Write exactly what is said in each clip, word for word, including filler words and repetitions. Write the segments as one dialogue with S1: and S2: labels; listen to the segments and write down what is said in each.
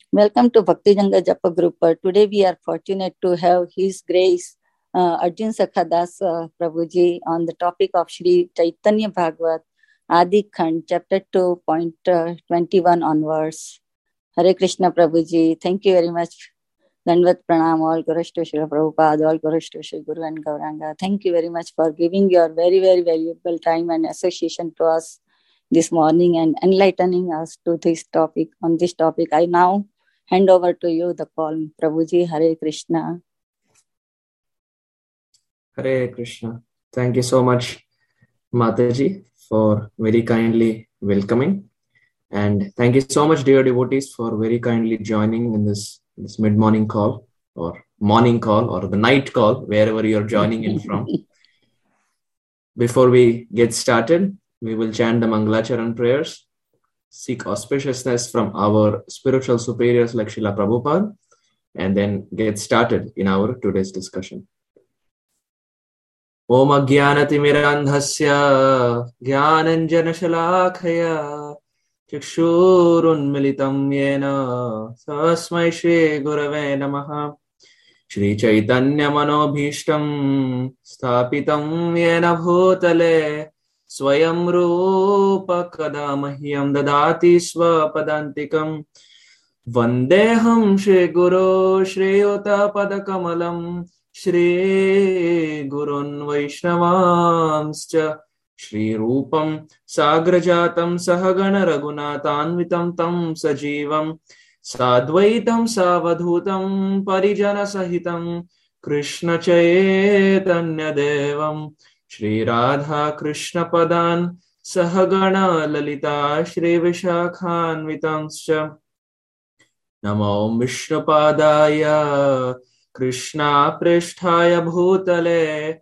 S1: Welcome to Bhakti Janga Japa Group. Uh, today we are fortunate to have His Grace uh, Arjun Sakhadas uh, Prabhuji on the topic of Shri Chaitanya Bhagavat Adi Khand, chapter two point twenty-one onwards. Hare Krishna Prabhuji. Thank you very much. Dandvat Pranam, all Gurus to Srila Prabhupada, all Gurus to Sri Guru and Gauranga. Thank you very much for giving your very, very valuable time and association to us this morning and enlightening us to this topic. On this topic, I now hand over to you the call. Prabhuji, Hare Krishna.
S2: Hare Krishna. Thank you so much, Mataji, for very kindly welcoming. And thank you so much, dear devotees, for very kindly joining in this, this mid-morning call or morning call or the night call, wherever you're joining in from. Before we get started, we will chant the Mangalacharan prayers, seek auspiciousness from our spiritual superiors like Srila Prabhupada, and then get started in our today's discussion. Om Ajnanatimirandhasya Jnananjanashalakaya Chakshurunmilitam Yena Tasmai Shri Gurave Namaha. Shri Chaitanya Manobhishtam Sthapitam Yena Bhutale Swayam Rupa Kadamahyam Dadati Swapadantikam Vandeham Shri Guru Shri Yuta Padakamalam Shri Gurun Vaishnavamscha Shri Rupam Sagrajatam Sahagana Raghunatanvitam Tam Sajivam Sadvaitam Savadhutam Parijana Sahitam Krishna Chaitanya Devam Shri Radha Krishna Padan Sahagana Lalita Shri Vishakhanvitamscha Namo Vishnu Padaya Krishna Prishthaya Bhutale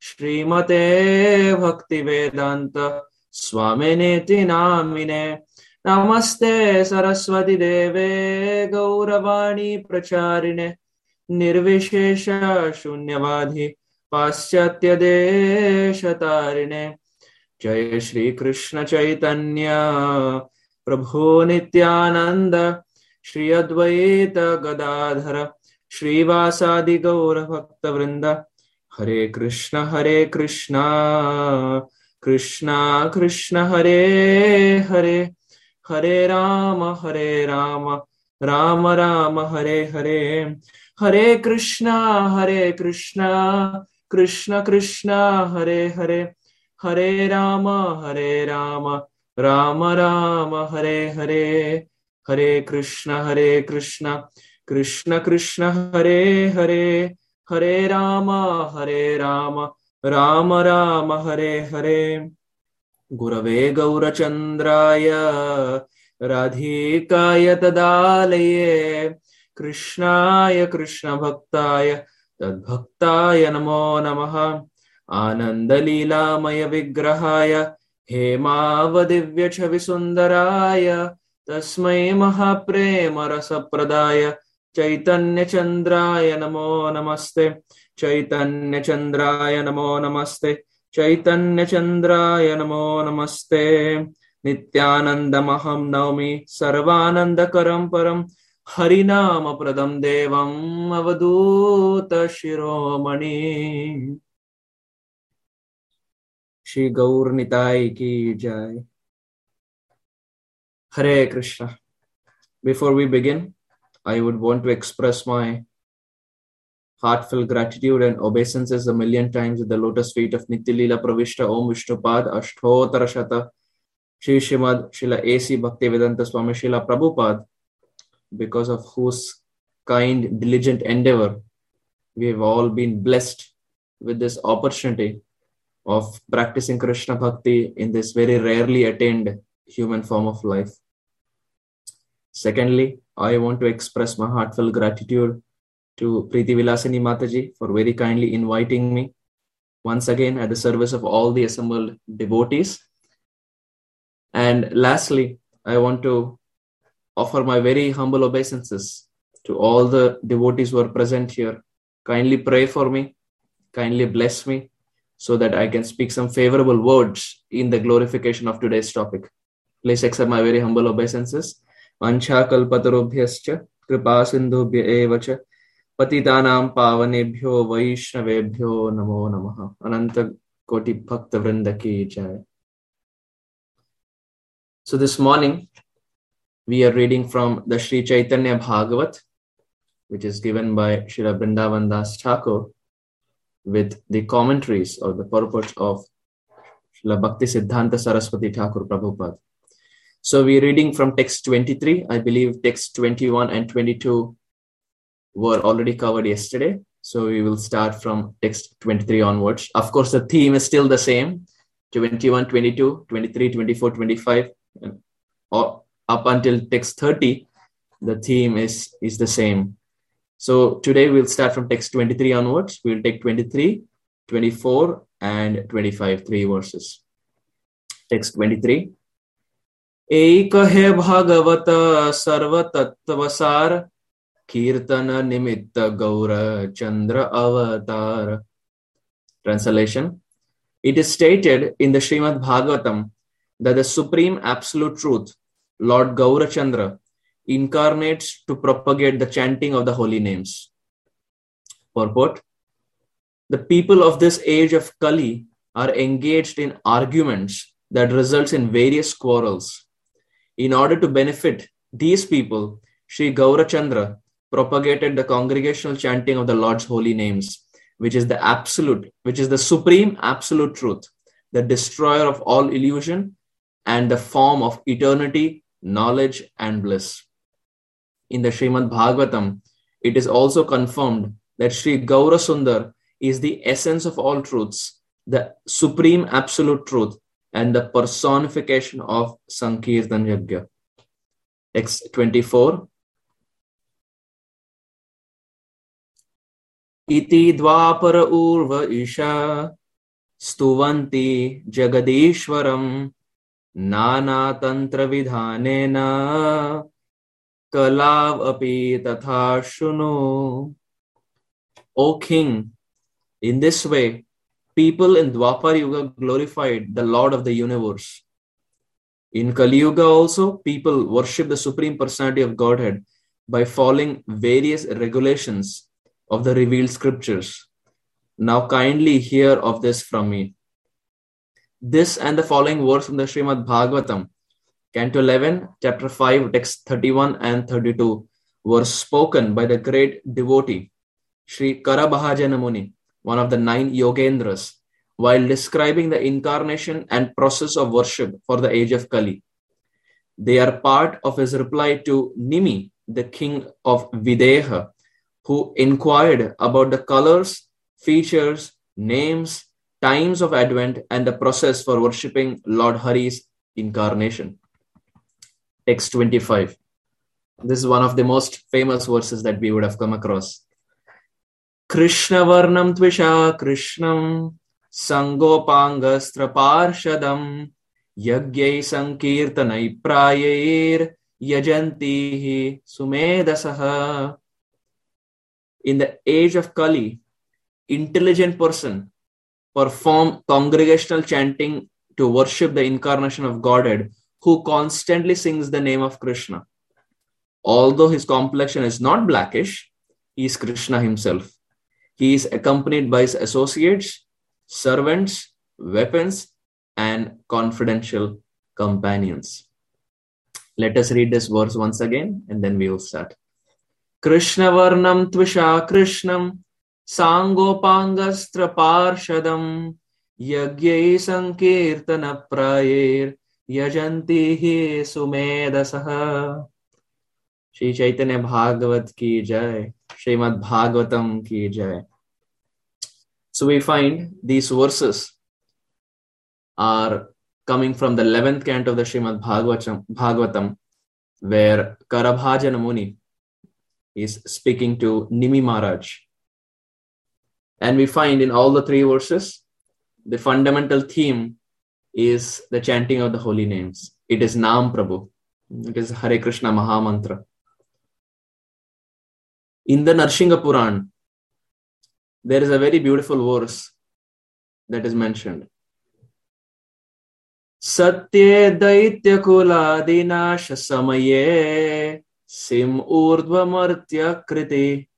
S2: Shrimate Bhakti Vedanta Swaminiti Namine Namaste Saraswati Deve Gauravani Pracharine Nirvishesha Shunyavadhi Paschatya Deshatarine Jaya Shri Krishna Chaitanya Prabhu Nityananda Shri Advaita Gadadhara Shri Vasadi Gaura Bhakta Vrinda Hare Krishna Hare Krishna Krishna Krishna Hare Hare Hare Rama Hare Rama Rama Rama Hare Hare Hare Krishna Hare Krishna Krishna Krishna Hare Hare Hare Rama Hare Rama Rama Rama Hare Hare Hare Krishna Hare Krishna Krishna Krishna Hare Hare Hare Rama Hare Rama Rama Rama Hare Hare Gurave Gaurachandraya Radhikaya Tadalaye Krishnaya Krishna Bhaktaya Tadbhaktaya Namo Namaha Anandalila Maya Vigrahaya Hemavadivya Chavisundaraya Tasmai Mahaprema Rasapradaya Chaitanya Chandraya Namo Namaste Chaitanya Chandraya Namo Namaste Chaitanya Chandraya Namo Namaste Nityananda Maham Naumi Sarvananda Karam Param Harinama Pradam Devam Avaduta Shiromani. Shri Gaur Nitai Ki Jai. Hare Krishna. Before we begin, I would want to express my heartfelt gratitude and obeisances a million times at the lotus feet of Nityalila Pravishta Om Vishnupad Ashtotara Shata Shri Srimad Srila A C Bhaktivedanta Swami Srila Prabhupada, because of whose kind, diligent endeavor we have all been blessed with this opportunity of practicing Krishna Bhakti in this very rarely attained human form of life. Secondly, I want to express my heartfelt gratitude to Preeti Vilasini Mataji for very kindly inviting me once again at the service of all the assembled devotees. And lastly, I want to offer my very humble obeisances to all the devotees who are present here. Kindly pray for me, kindly bless me, so that I can speak some favorable words in the glorification of today's topic. Please accept my very humble obeisances. Ancha kalpatarubhyascha कृपा सिन्धुभ्य एव च पतितानां पावनेभ्यो वैष्णवेभ्यो नमो नमः। अनंत कोटि भक्त वृंद की जय। So this morning we are reading from the Sri Chaitanya Bhagavat, which is given by Srila Vrindavan Das Thakur, with the commentaries or the purport of Srila Bhakti Siddhanta Saraswati Thakur Prabhupada. So we are reading from text twenty-three. I believe text twenty-one and twenty-two were already covered yesterday. So we will start from text twenty-three onwards. Of course, the theme is still the same, twenty-one, twenty-two, twenty-three, twenty-four, twenty-five, and up until text thirty, the theme is, is the same. So today we'll start from text twenty-three onwards. We'll take twenty-three, twenty-four, and twenty-five, three verses. Text twenty-three. Ek hai bhagavata sarva tattvasar kirtana nimitta gaura chandra avatar. Translation. It is stated in the Srimad Bhagavatam that the Supreme Absolute Truth, Lord Gaurachandra, incarnates to propagate the chanting of the holy names. Purport. The people of this age of Kali are engaged in arguments that results in various quarrels. In order to benefit these people, Sri Gaurachandra propagated the congregational chanting of the Lord's holy names, which is the absolute, which is the supreme absolute truth, the destroyer of all illusion and the form of eternity, knowledge, and bliss. In the Srimad Bhagavatam, it is also confirmed that Sri Gaurasundar is the essence of all truths, the supreme absolute truth, and the personification of Sankirtan Yajna. Text twenty-four. Iti dvapara urva isha stuvanti jagadishwaram nana tantra vidhanena kalav api tatha shunu. O king, in this way, people in Dwapar Yuga glorified the Lord of the universe. In Kali Yuga also, people worship the Supreme Personality of Godhead by following various regulations of the revealed scriptures. Now kindly hear of this from me. This and the following words from the Srimad Bhagavatam, Canto eleven, Chapter five, Text thirty-one and thirty-two, were spoken by the great devotee, Sri Karabhajana Muni, one of the nine Yogendras, while describing the incarnation and process of worship for the age of Kali. They are part of his reply to Nimi, the king of Videha, who inquired about the colors, features, names, times of Advent, and the process for worshipping Lord Hari's incarnation. Text twenty-five. This is one of the most famous verses that we would have come across. Krishna varnam tvisha krishnam sangopangastra parshadam yagyai sankirtanai prayer yajantihi sumedasaha. In the age of Kali, intelligent person perform congregational chanting to worship the incarnation of Godhead, who constantly sings the name of Krishna. Although his complexion is not blackish, he is Krishna himself. He is accompanied by his associates, servants, weapons, and confidential companions. Let us read this verse once again, and then we will start. Krishna varnam tvisha krishnam sangopangastra parshadam yagyai sankirtana prayer yajantihi sumedasaha. Shri Chaitanya Bhagavat ki jai, Srimad Bhagavatam ki jai. So we find these verses are coming from the eleventh canto of the Srimad Bhagavatam, Bhagavatam, where Karabhajana Muni is speaking to Nimi Maharaj. And we find in all the three verses, the fundamental theme is the chanting of the holy names. It is Nam Prabhu. It is Hare Krishna Maha Mantra. In the Narsingha Puran, there is a very beautiful verse that is mentioned. Satye daitya kula dinasha samaye sim urdhvamartya kriti.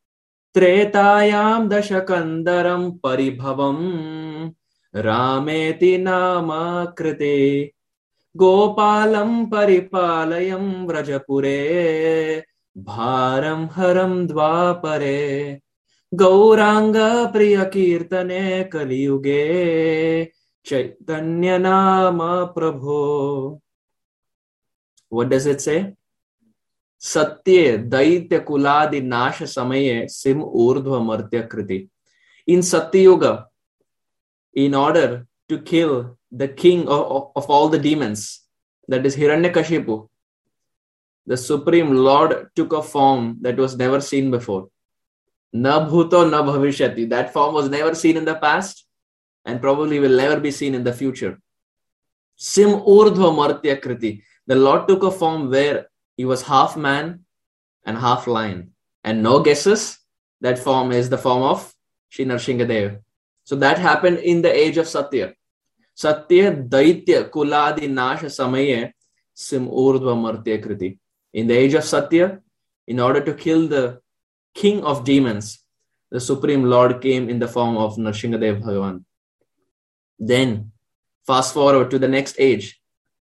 S2: Tretayam dashakandaram paribhavam rameti nama kriti. Gopalam paripalayam vrajapure bharam haram dvapare. Gauranga priya kirtane kaliyuge Chaitanya nama prabho. What does it say? Satye daitya kuladi nasha samaye sim urdhva martya kriti. In Satya Yuga, in order to kill the king of, of, of all the demons, that is Hiranyakashipu, the Supreme Lord took a form that was never seen before. Na bhuto na bhavishyati. That form was never seen in the past and probably will never be seen in the future. Sim urdhva martya kriti. The Lord took a form where he was half man and half lion. And no guesses, that form is the form of Shri Narsinghadev. So that happened in the age of Satya. Satya daitya kuladi nasha samaye sim urdhva martya kriti. In the age of Satya, in order to kill the king of demons, the Supreme Lord came in the form of Narsinghadev Bhagavan. Then, fast forward to the next age.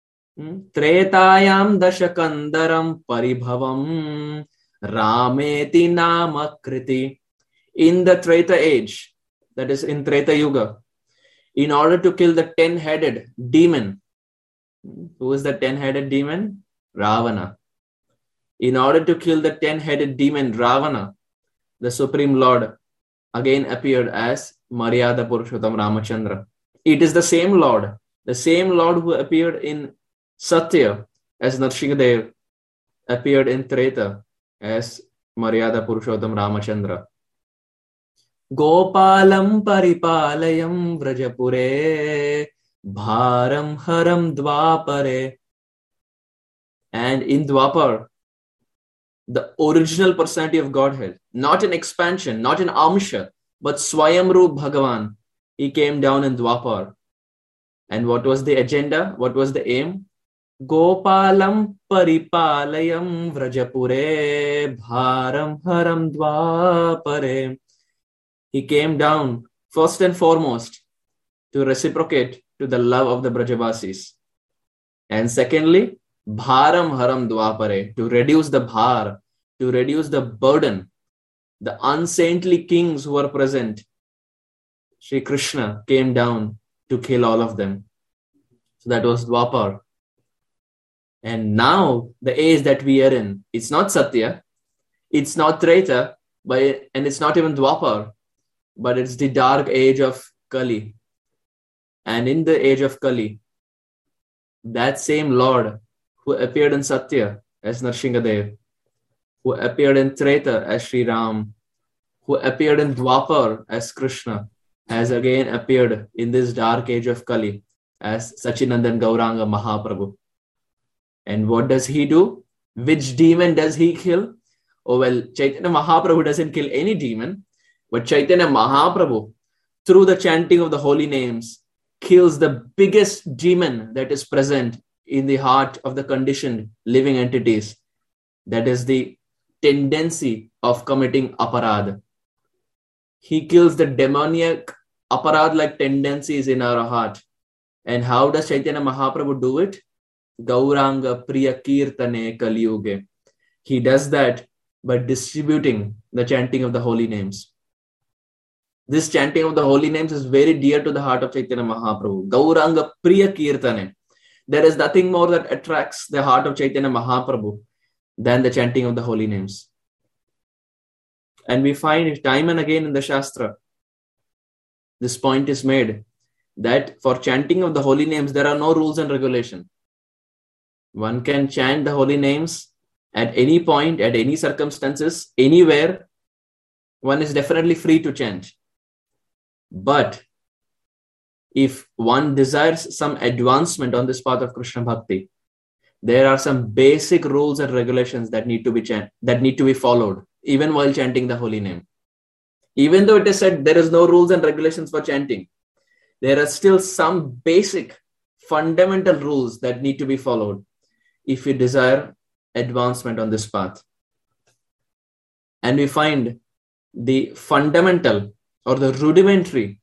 S2: Tretayam dashakandaram paribhavam rameti nama kriti. In the Treta age, that is in Treta Yuga, in order to kill the ten-headed demon. Who is the ten-headed demon? Ravana. In order to kill the ten-headed demon Ravana, the Supreme Lord again appeared as Maryada Purushottam Ramachandra. It is the same Lord, the same Lord who appeared in Satya as Narsinghadev, appeared in Treta as Maryada Purushottam Ramachandra. Gopalam paripalayam vrajapure bharam haram dvapare. And in Dwapar, the original personality of Godhead, not an expansion, not an amsha, but Swayamrup Bhagavan, he came down in Dwapar. And what was the agenda? What was the aim? Gopalam paripalayam vrajapure bharam haram dvapare. He came down first and foremost to reciprocate to the love of the Brajavasis. And secondly, bharam haram dvapare, to reduce the bhar, to reduce the burden. The unsaintly kings who were present, Sri Krishna came down to kill all of them. So that was Dwapar. And now the age that we are in, it's not Satya, it's not Treta, but, and it's not even Dwapar, but it's the dark age of Kali. And in the age of Kali, that same Lord who appeared in Satya as Narsinghadev, who appeared in Treta as Sri Ram, who appeared in Dwapar as Krishna, has again appeared in this dark age of Kali as Sachinandan Gauranga Mahaprabhu. And what does he do? Which demon does he kill? Oh well, Chaitanya Mahaprabhu doesn't kill any demon, but Chaitanya Mahaprabhu, through the chanting of the holy names, kills the biggest demon that is present in the heart of the conditioned living entities. That is the tendency of committing aparad. He kills the demoniac aparad-like tendencies in our heart. And how does Chaitanya Mahaprabhu do it? Gauranga Priya Kirtane Kaliyuge. He does that by distributing the chanting of the holy names. This chanting of the holy names is very dear to the heart of Chaitanya Mahaprabhu. Gauranga Priya Kirtane. There is nothing more that attracts the heart of Chaitanya Mahaprabhu than the chanting of the holy names. And we find time and again in the Shastra, this point is made that for chanting of the holy names, there are no rules and regulations. One can chant the holy names at any point, at any circumstances, anywhere. One is definitely free to chant. But if one desires some advancement on this path of Krishna Bhakti, there are some basic rules and regulations that need to be chant, that need to be followed, even while chanting the holy name. Even though it is said there is no rules and regulations for chanting, there are still some basic fundamental rules that need to be followed if you desire advancement on this path. And we find the fundamental or the rudimentary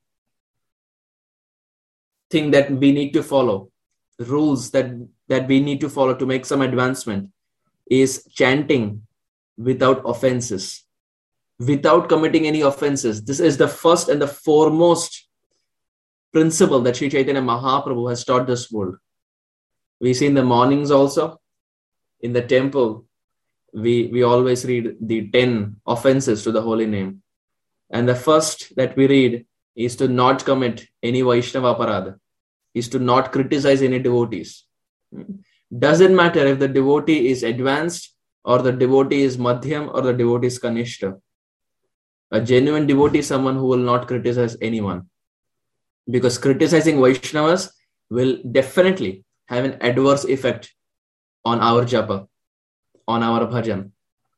S2: thing that we need to follow, rules that, that we need to follow to make some advancement, is chanting without offenses, without committing any offenses. This is the first and the foremost principle that Sri Chaitanya Mahaprabhu has taught this world. We see in the mornings also, in the temple, we, we always read the ten offenses to the holy name. And the first that we read is to not commit any Vaishnava Aparadha, is to not criticize any devotees. Doesn't matter if the devotee is advanced or the devotee is Madhyam or the devotee is Kanishta. A genuine devotee is someone who will not criticize anyone. Because criticizing Vaishnavas will definitely have an adverse effect on our japa, on our bhajan.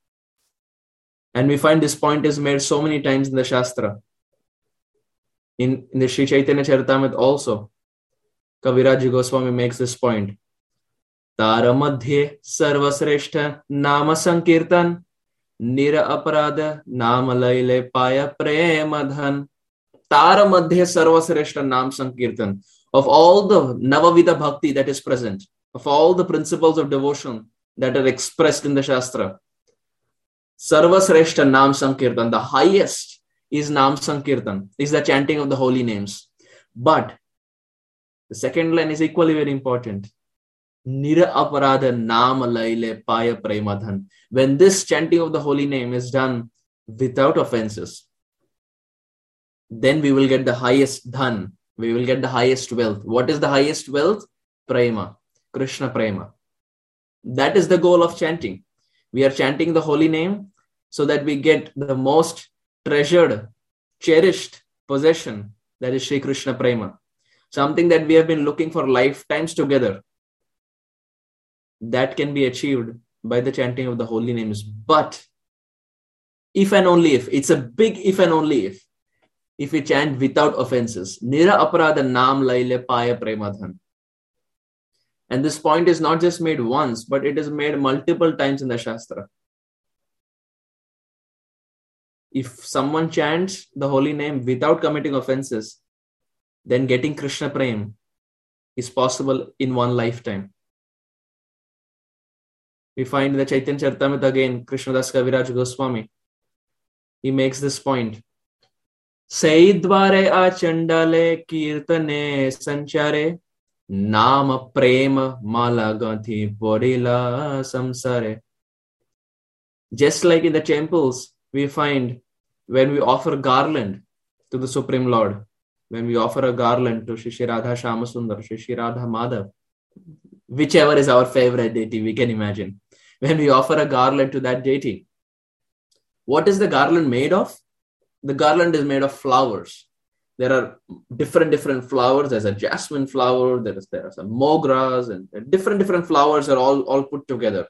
S2: And we find this point is made so many times in the Shastra. In, in the Sri Chaitanya Charitamrita also, Kaviraj Goswami makes this point. Tara madhye sarvasreshta nama sankirtan nira aparada nama laile paya premadhan. Tara madhye sarvasreshta nam sankirtan. Of all the Navavida Bhakti that is present, of all the principles of devotion that are expressed in the Shastra, Sarvasreshta Nam Sankirtan, the highest is Nam Sankirtan, is the chanting of the holy names. But the second line is equally very important. Nira aparadha nam laile paya premadhan. When this chanting of the holy name is done without offenses, then we will get the highest dhan. We will get the highest wealth. What is the highest wealth? Prema, Krishna Prema. That is the goal of chanting. We are chanting the holy name so that we get the most treasured, cherished possession, that is Shri Krishna Prema. Something that we have been looking for lifetimes together. That can be achieved by the chanting of the holy names. But if and only if, it's a big if and only if, if we chant without offenses. Nira aparadha nam laile paya premadhan. And this point is not just made once, but it is made multiple times in the Shastra. If someone chants the holy name without committing offenses, then getting Krishna Prem is possible in one lifetime. We find in the Chaitanya Charitamrita again, Krishnadas Kaviraj Goswami, he makes this point. Saidvare achandale kirtane sanchare nama prema malagathi bodila samsare. Just like in the temples, we find when we offer garland to the Supreme Lord, when we offer a garland to Shri Radha Shamasundar, Shri Radha Madhav, whichever is our favorite deity, we can imagine. When we offer a garland to that deity, what is the garland made of? The garland is made of flowers. There are different, different flowers. There's a jasmine flower, there is, there are some mogras, and different, different flowers are all, all put together.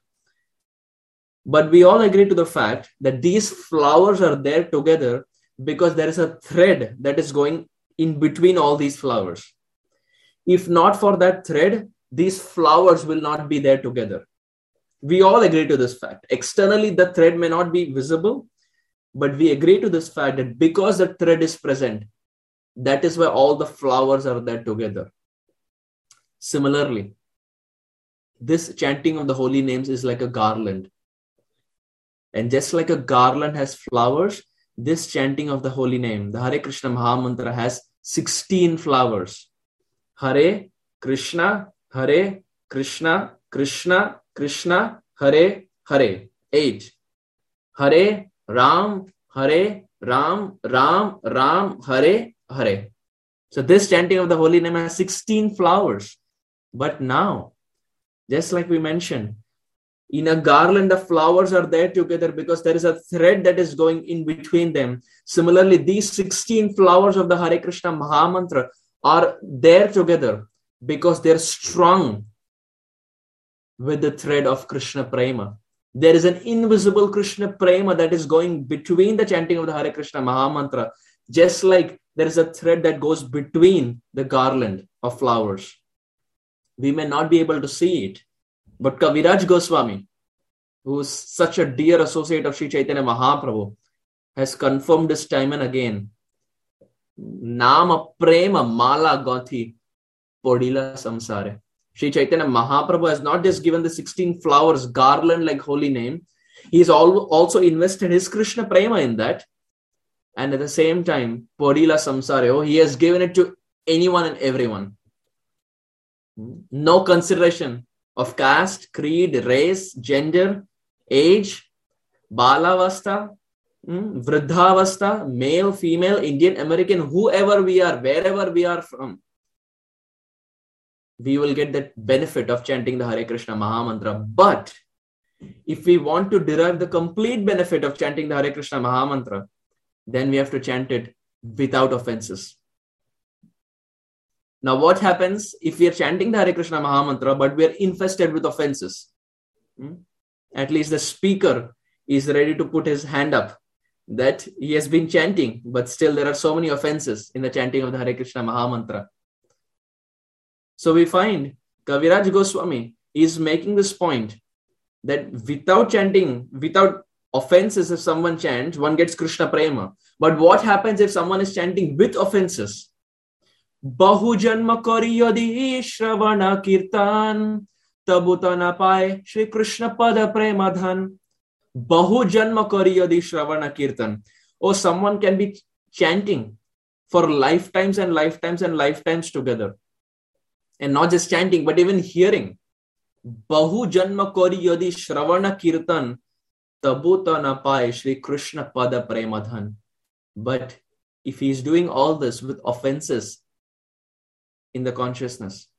S2: But we all agree to the fact that these flowers are there together because there is a thread that is going in between all these flowers. If not for that thread, these flowers will not be there together. We all agree to this fact. Externally, the thread may not be visible, but we agree to this fact that because the thread is present, that is why all the flowers are there together. Similarly, this chanting of the holy names is like a garland. And just like a garland has flowers, this chanting of the holy name, the Hare Krishna Mahamantra, has sixteen flowers. Hare Krishna, Hare Krishna, Krishna, Krishna, Hare Hare. Eight. Hare Ram, Hare Ram, Ram, Ram, Hare Hare. So this chanting of the holy name has sixteen flowers. But now, just like we mentioned, in a garland of flowers are there together because there is a thread that is going in between them. Similarly, these sixteen flowers of the Hare Krishna Mahamantra are there together because they're strung with the thread of Krishna Prema. There is an invisible Krishna Prema that is going between the chanting of the Hare Krishna Mahamantra, just like there is a thread that goes between the garland of flowers. We may not be able to see it, but Kaviraj Goswami, who's such a dear associate of Sri Chaitanya Mahaprabhu, has confirmed this time and again. Nama prema mala gathi podila samsare. Sri Chaitanya Mahaprabhu has not just given the sixteen flowers garland like holy name. He's also invested his Krishna prema in that. And at the same time, podila samsare, oh, he has given it to anyone and everyone. No consideration of caste, creed, race, gender, age, balavasta, vruddhavasta, male, female, Indian, American, whoever we are, wherever we are from, we will get that benefit of chanting the Hare Krishna Mahamantra. But if we want to derive the complete benefit of chanting the Hare Krishna Mahamantra, then we have to chant it without offenses. Now, what happens if we are chanting the Hare Krishna Mahamantra, but we are infested with offenses? Hmm? At least the speaker is ready to put his hand up that he has been chanting, but still there are so many offenses in the chanting of the Hare Krishna Mahamantra. So we find Kaviraj Goswami is making this point that without chanting, without offenses, if someone chants, one gets Krishna Prema. But what happens if someone is chanting with offenses? Bahu janma kari yadi shravana kirtan tabutana pai Shri Krishna pada prema dhan. Bahu janma kari yadi shravana kirtan. Or someone can be chanting for lifetimes and lifetimes and lifetimes together. And not just chanting, but even hearing. Bahu janma kari yadi shravana kirtan tabutana pai Shri Krishna pada prema dhan. But if he is doing all this with offenses in the consciousness,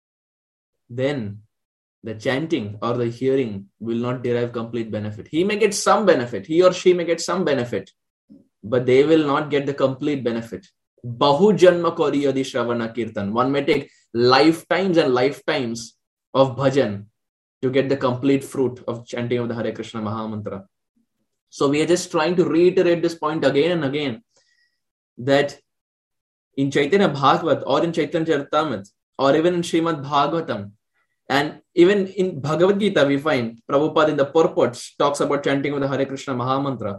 S2: then the chanting or the hearing will not derive complete benefit. He may get some benefit, he or she may get some benefit, but they will not get the complete benefit. Bahu janma kari yadi shravana kirtan. One may take lifetimes and lifetimes of bhajan to get the complete fruit of chanting of the Hare Krishna Mahamantra. So we are just trying to reiterate this point again and again, that in Chaitanya Bhagavat or in Chaitanya Charitamrita or even in Srimad Bhagavatam and even in Bhagavad Gita, we find Prabhupada in the purports talks about chanting of the Hare Krishna Mahamantra.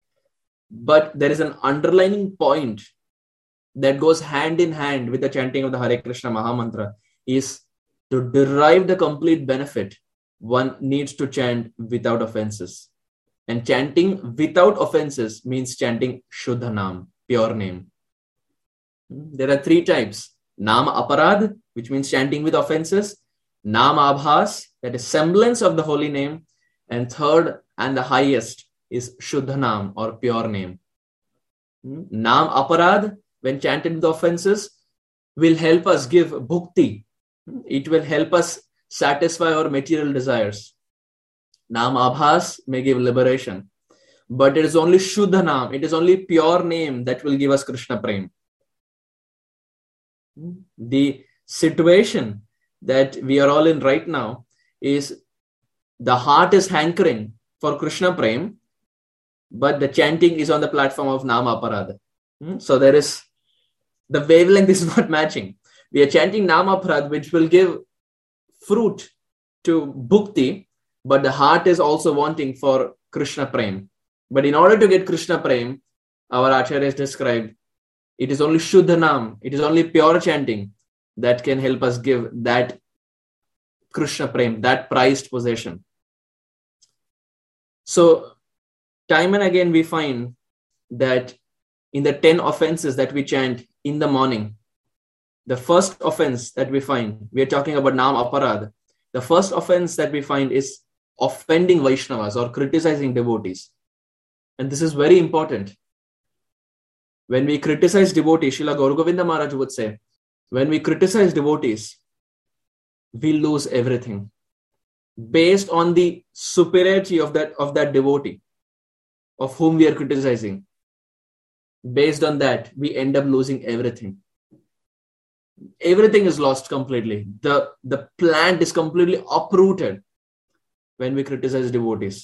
S2: But there is an underlining point that goes hand in hand with the chanting of the Hare Krishna Mahamantra, is to derive the complete benefit, one needs to chant without offenses. And chanting without offenses means chanting Shuddha Nam, pure name. There are three types. Nama Aparad, which means chanting with offenses. Nama Abhas, that is semblance of the holy name. And third and the highest is Shuddha Nam or pure name. Nam Aparad, when chanted with offenses, will help us give bhukti. It will help us satisfy our material desires. Nam Abhas may give liberation. But it is only Shuddha Nam, it is only pure name that will give us Krishna Prem. The situation that we are all in right now is the heart is hankering for Krishna Prem, but the chanting is on the platform of Nama Aparad. So there is, the wavelength is not matching. We are chanting Nama Aparad, which will give fruit to bhukti, but the heart is also wanting for Krishna Prem. But in order to get Krishna Prem, our Acharya has described, it is only Shuddha Nam, it is only pure chanting that can help us give that Krishna Prem, that prized possession. So, time and again we find that in the ten offenses that we chant in the morning, the first offense that we find, we are talking about Nam Aparad. The first offense that we find is offending Vaishnavas or criticizing devotees. And this is very important. When we criticize devotees, Srila Gaur Govinda Maharaj would say, when we criticize devotees, we lose everything based on the superiority of that, of that devotee, of whom we are criticizing. Based on that, we end up losing everything. Everything is lost completely. The, the plant is completely uprooted when we criticize devotees.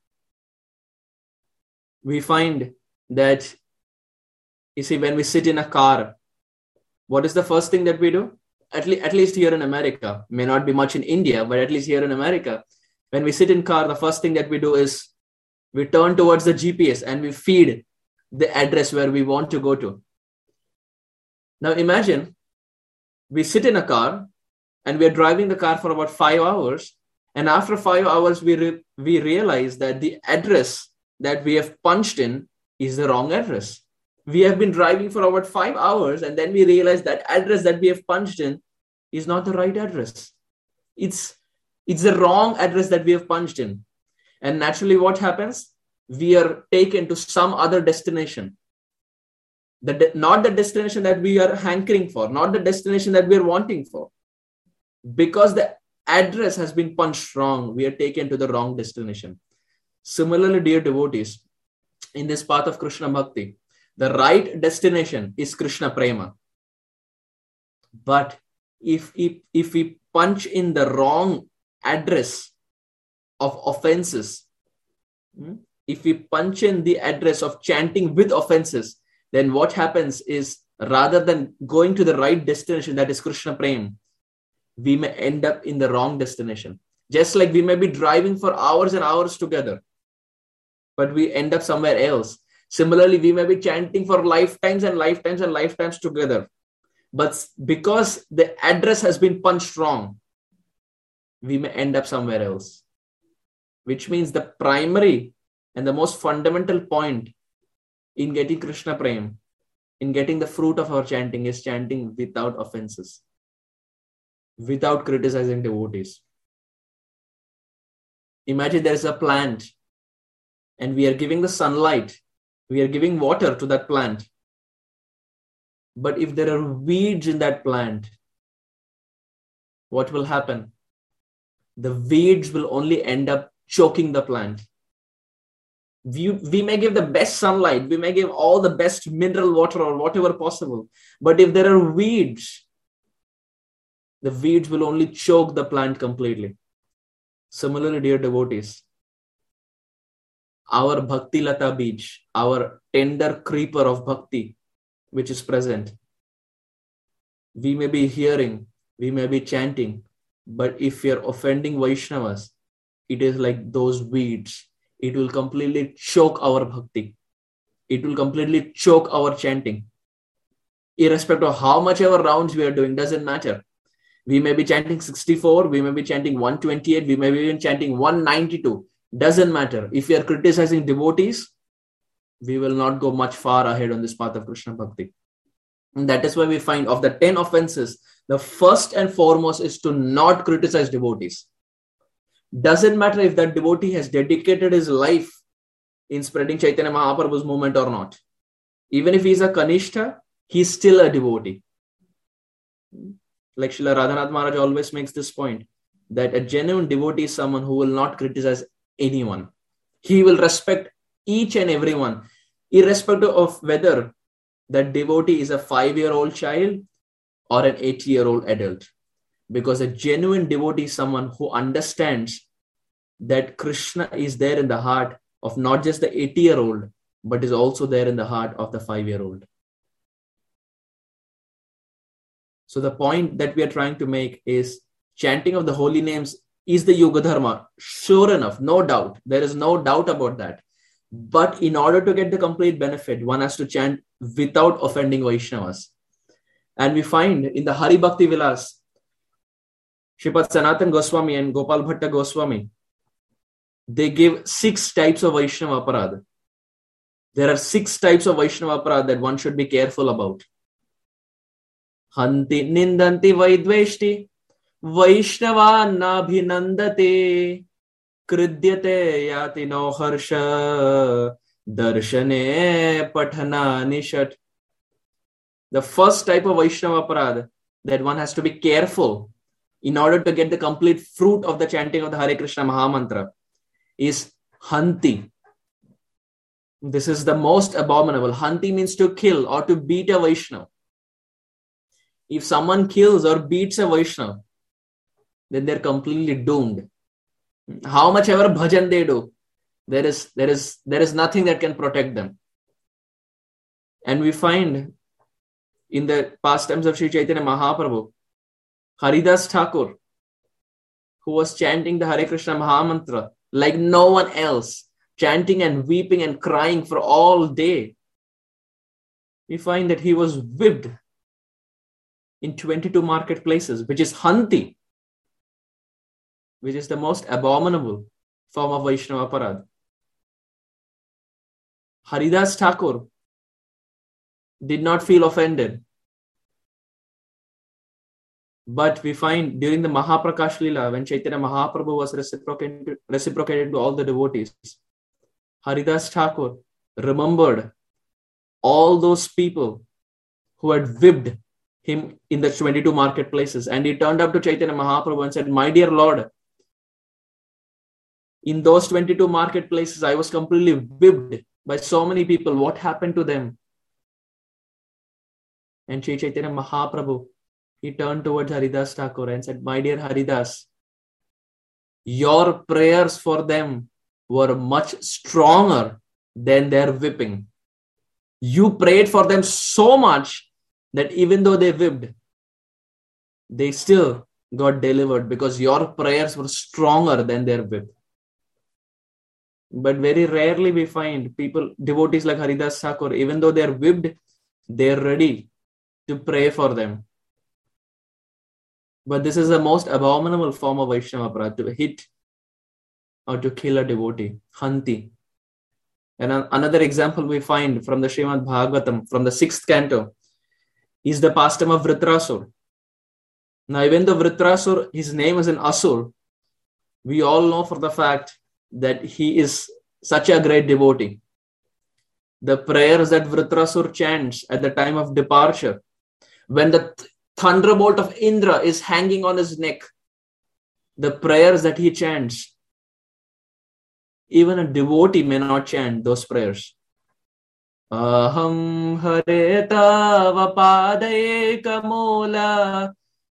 S2: We find that, you see, when we sit in a car, what is the first thing that we do? At, le- at least here in America, may not be much in India, but at least here in America, When we sit in car, the first thing that we do is we turn towards the G P S and we feed the address where we want to go to. Now imagine we sit in a car and we're driving the car for about five hours. And after five hours, we, re- we realize that the address that we have punched in is the wrong address. We have been driving for about five hours and then we realize that address that we have punched in is not the right address. It's, it's the wrong address that we have punched in. And naturally what happens? We are taken to some other destination. The de- not the destination that we are hankering for, not the destination that we are wanting for. Because the address has been punched wrong, we are taken to the wrong destination. Similarly, dear devotees, in this path of Krishna Bhakti, the right destination is Krishna Prema. But if, if, if we punch in the wrong address of offenses, if we punch in the address of chanting with offenses, then what happens is rather than going to the right destination, that is Krishna Prema, we may end up in the wrong destination. Just like we may be driving for hours and hours together, but we end up somewhere else. Similarly, we may be chanting for lifetimes and lifetimes and lifetimes together. But because the address has been punched wrong, we may end up somewhere else. Which means the primary and the most fundamental point in getting Krishna Prema, in getting the fruit of our chanting, is chanting without offenses, without criticizing devotees. Imagine there is a plant and we are giving the sunlight, we are giving water to that plant. But if there are weeds in that plant, what will happen? The weeds will only end up choking the plant. We, we may give the best sunlight, we may give all the best mineral water or whatever possible. But if there are weeds, the weeds will only choke the plant completely. Similarly, dear devotees, our Bhakti Lata Bij, our tender creeper of bhakti, which is present, we may be hearing, we may be chanting, but if we are offending Vaishnavas, it is like those weeds. It will completely choke our bhakti. It will completely choke our chanting. Irrespective of how much ever rounds we are doing, doesn't matter. We may be chanting sixty-four, we may be chanting one twenty-eight, we may be even chanting one ninety-two. Doesn't matter. If we are criticizing devotees, we will not go much far ahead on this path of Krishna Bhakti. And that is why we find of the ten offenses, the first and foremost is to not criticize devotees. Doesn't matter if that devotee has dedicated his life in spreading Chaitanya Mahaprabhu's movement or not. Even if he is a Kanishta, he is still a devotee. Like Srila Radhanath Maharaj always makes this point, that a genuine devotee is someone who will not criticize anyone. He will respect each and everyone, irrespective of whether that devotee is a five-year-old child or an eighty-year-old adult. Because a genuine devotee is someone who understands that Krishna is there in the heart of not just the eighty-year-old, but is also there in the heart of the five-year-old. So the point that we are trying to make is chanting of the holy names is the Yuga Dharma. Sure enough, no doubt. There is no doubt about that. But in order to get the complete benefit, one has to chant without offending Vaishnavas. And we find in the Hari Bhakti Vilas, Shripad Sanatan Goswami and Gopal Bhatta Goswami, they give six types of Vaishnava Aparad. There are six types of Vaishnava Aparad that one should be careful about. Hanti Nindanti Vaidveshti Vaishnava Nabhinandate Kridyate Yati No Harsha Darshane Pathana Nishat. The first type of Vaishnava Aparad that one has to be careful in order to get the complete fruit of the chanting of the Hare Krishna Mahamantra is Hanti. This is the most abominable. Hanti means to kill or to beat a Vaishnava. If someone kills or beats a Vaishnava, then they're completely doomed. How much ever bhajan they do, there is, there is, there is nothing that can protect them. And we find in the pastimes of Sri Chaitanya Mahaprabhu, Haridas Thakur, who was chanting the Hare Krishna Mahamantra like no one else, chanting and weeping and crying for all day, we find that he was whipped in twenty-two marketplaces, which is Hanti, which is the most abominable form of Vaishnava Aparad. Haridas Thakur did not feel offended. But we find during the Mahaprakash Leela, when Chaitanya Mahaprabhu was reciprocated, reciprocated to all the devotees, Haridas Thakur remembered all those people who had whipped him in the twenty-two marketplaces. And he turned up to Chaitanya Mahaprabhu and said, "My dear Lord, in those twenty-two marketplaces, I was completely whipped by so many people. What happened to them?" And Sri Chaitanya Mahaprabhu, he turned towards Haridas Thakur and said, "My dear Haridas, your prayers for them were much stronger than their whipping. You prayed for them so much that even though they whipped, they still got delivered because your prayers were stronger than their whip." But very rarely we find people, devotees like Haridas Thakur, even though they're whipped, they're ready to pray for them. But this is the most abominable form of Vaishnava Aparad, to hit or to kill a devotee, Hanti. And another example we find from the Srimad Bhagavatam, from the sixth canto, is the pastime of Vritrasur. Now, even though Vritrasur, his name is an Asur, we all know for the fact that he is such a great devotee. The prayers that Vritrasur chants at the time of departure, when the th- thunderbolt of Indra is hanging on his neck, the prayers that he chants, even a devotee may not chant those prayers. Aham hare tava padaye kamola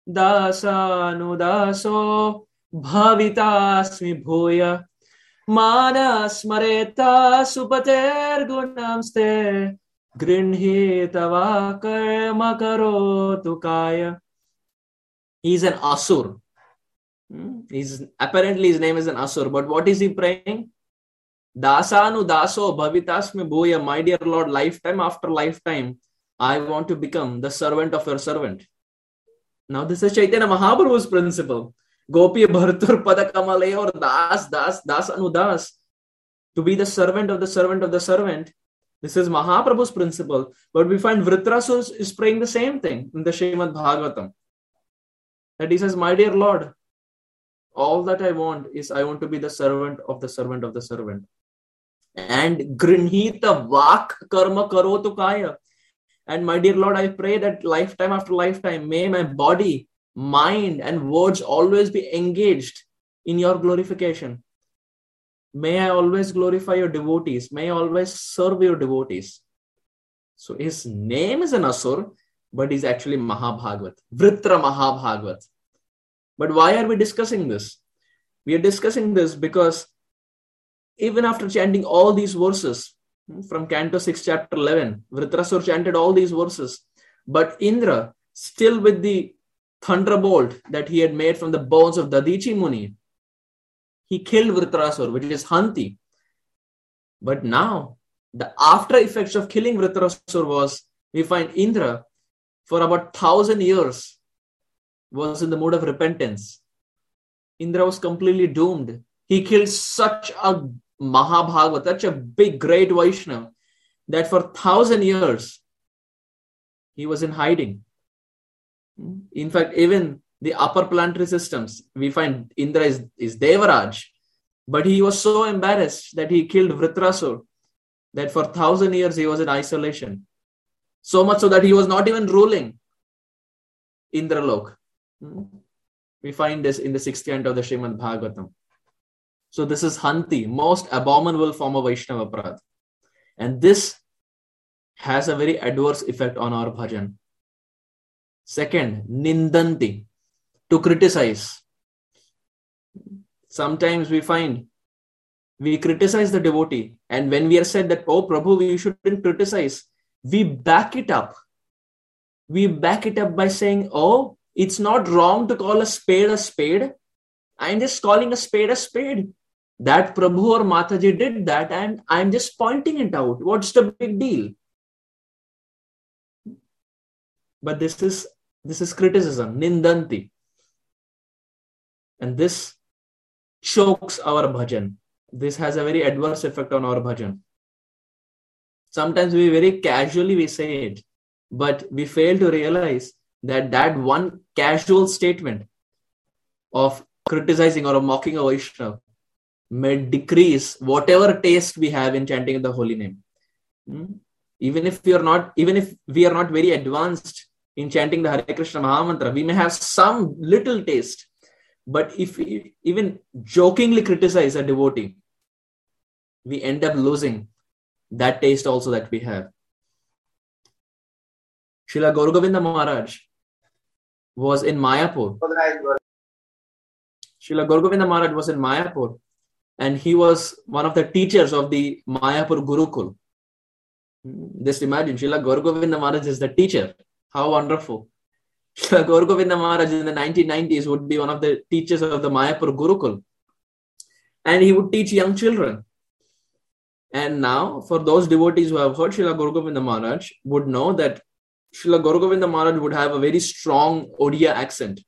S2: dasanu daso bhavitasmi bhuya manas mareta supater gunamste grinhitava karma karotu kaya. He's an asur. He's apparently his name is an asur, but what is he praying? Dasanu daso bhavitasmi bhuya. My dear Lord, lifetime after lifetime, I want to become the servant of your servant. Now this is Chaitanya Mahaprabhu's principle. Gopi bhartur padakamale or das, das, das anu das. To be the servant of the servant of the servant. This is Mahaprabhu's principle. But we find Vritrasur is praying the same thing in the Srimad Bhagavatam. That he says, "My dear Lord, all that I want is I want to be the servant of the servant of the servant." And grinhita vak karma karotu kaya. And my dear Lord, I pray that lifetime after lifetime, may my body, mind, and words always be engaged in your glorification. May I always glorify your devotees. May I always serve your devotees. So his name is an Asur, but he's actually Mahabhagavat, Vritra Mahabhagavat. But why are we discussing this? We are discussing this because even after chanting all these verses from Canto six, Chapter eleven, Vritrasur chanted all these verses, but Indra, still with the thunderbolt that he had made from the bones of Dadichi Muni, he killed Vritrasur, which is Hanti. But now, the after effects of killing Vritrasur was, we find Indra, for about thousand years, was in the mood of repentance. Indra was completely doomed. He killed such a Mahabhagavat, such a big, great Vaishnava, that for thousand years, he was in hiding. In fact, even the upper planetary systems, we find Indra is, is Devaraj, but he was so embarrassed that he killed Vritrasur, that for thousand years he was in isolation. So much so that he was not even ruling Indralok. We find this in the sixth canto of the Srimad Bhagavatam. So this is Hanti, most abominable form of Vaishnava Aparad. And this has a very adverse effect on our bhajan. Second, Nindanti, to criticize. Sometimes we find we criticize the devotee, and when we are said that, "Oh Prabhu, we shouldn't criticize," we back it up. We back it up by saying, "Oh, it's not wrong to call a spade a spade. I'm just calling a spade a spade. That Prabhu or Mataji did that and I'm just pointing it out. What's the big deal? But this is this is criticism, nindanti. And this chokes our bhajan. This has a very adverse effect on our bhajan. Sometimes we very casually we say it, but we fail to realize that that one casual statement of criticizing or of mocking a Vaishnava may decrease whatever taste we have in chanting the holy name. Hmm? Even if we are not, even if we are not very advanced in chanting the Hare Krishna Mahamantra, we may have some little taste. But if we even jokingly criticize a devotee, we end up losing that taste also that we have. Srila Gaur Govinda Maharaj was in Mayapur. Srila Gaur Govinda Maharaj was in Mayapur and he was one of the teachers of the Mayapur Gurukul. Just imagine, Srila Gaur Govinda Maharaj is the teacher. How wonderful. Srila Gaur Govinda Maharaj in the nineteen nineties would be one of the teachers of the Mayapur Gurukul. And he would teach young children. And now, for those devotees who have heard Srila Gaur Govinda Maharaj, would know that Srila Gaur Govinda Maharaj would have a very strong Odia accent.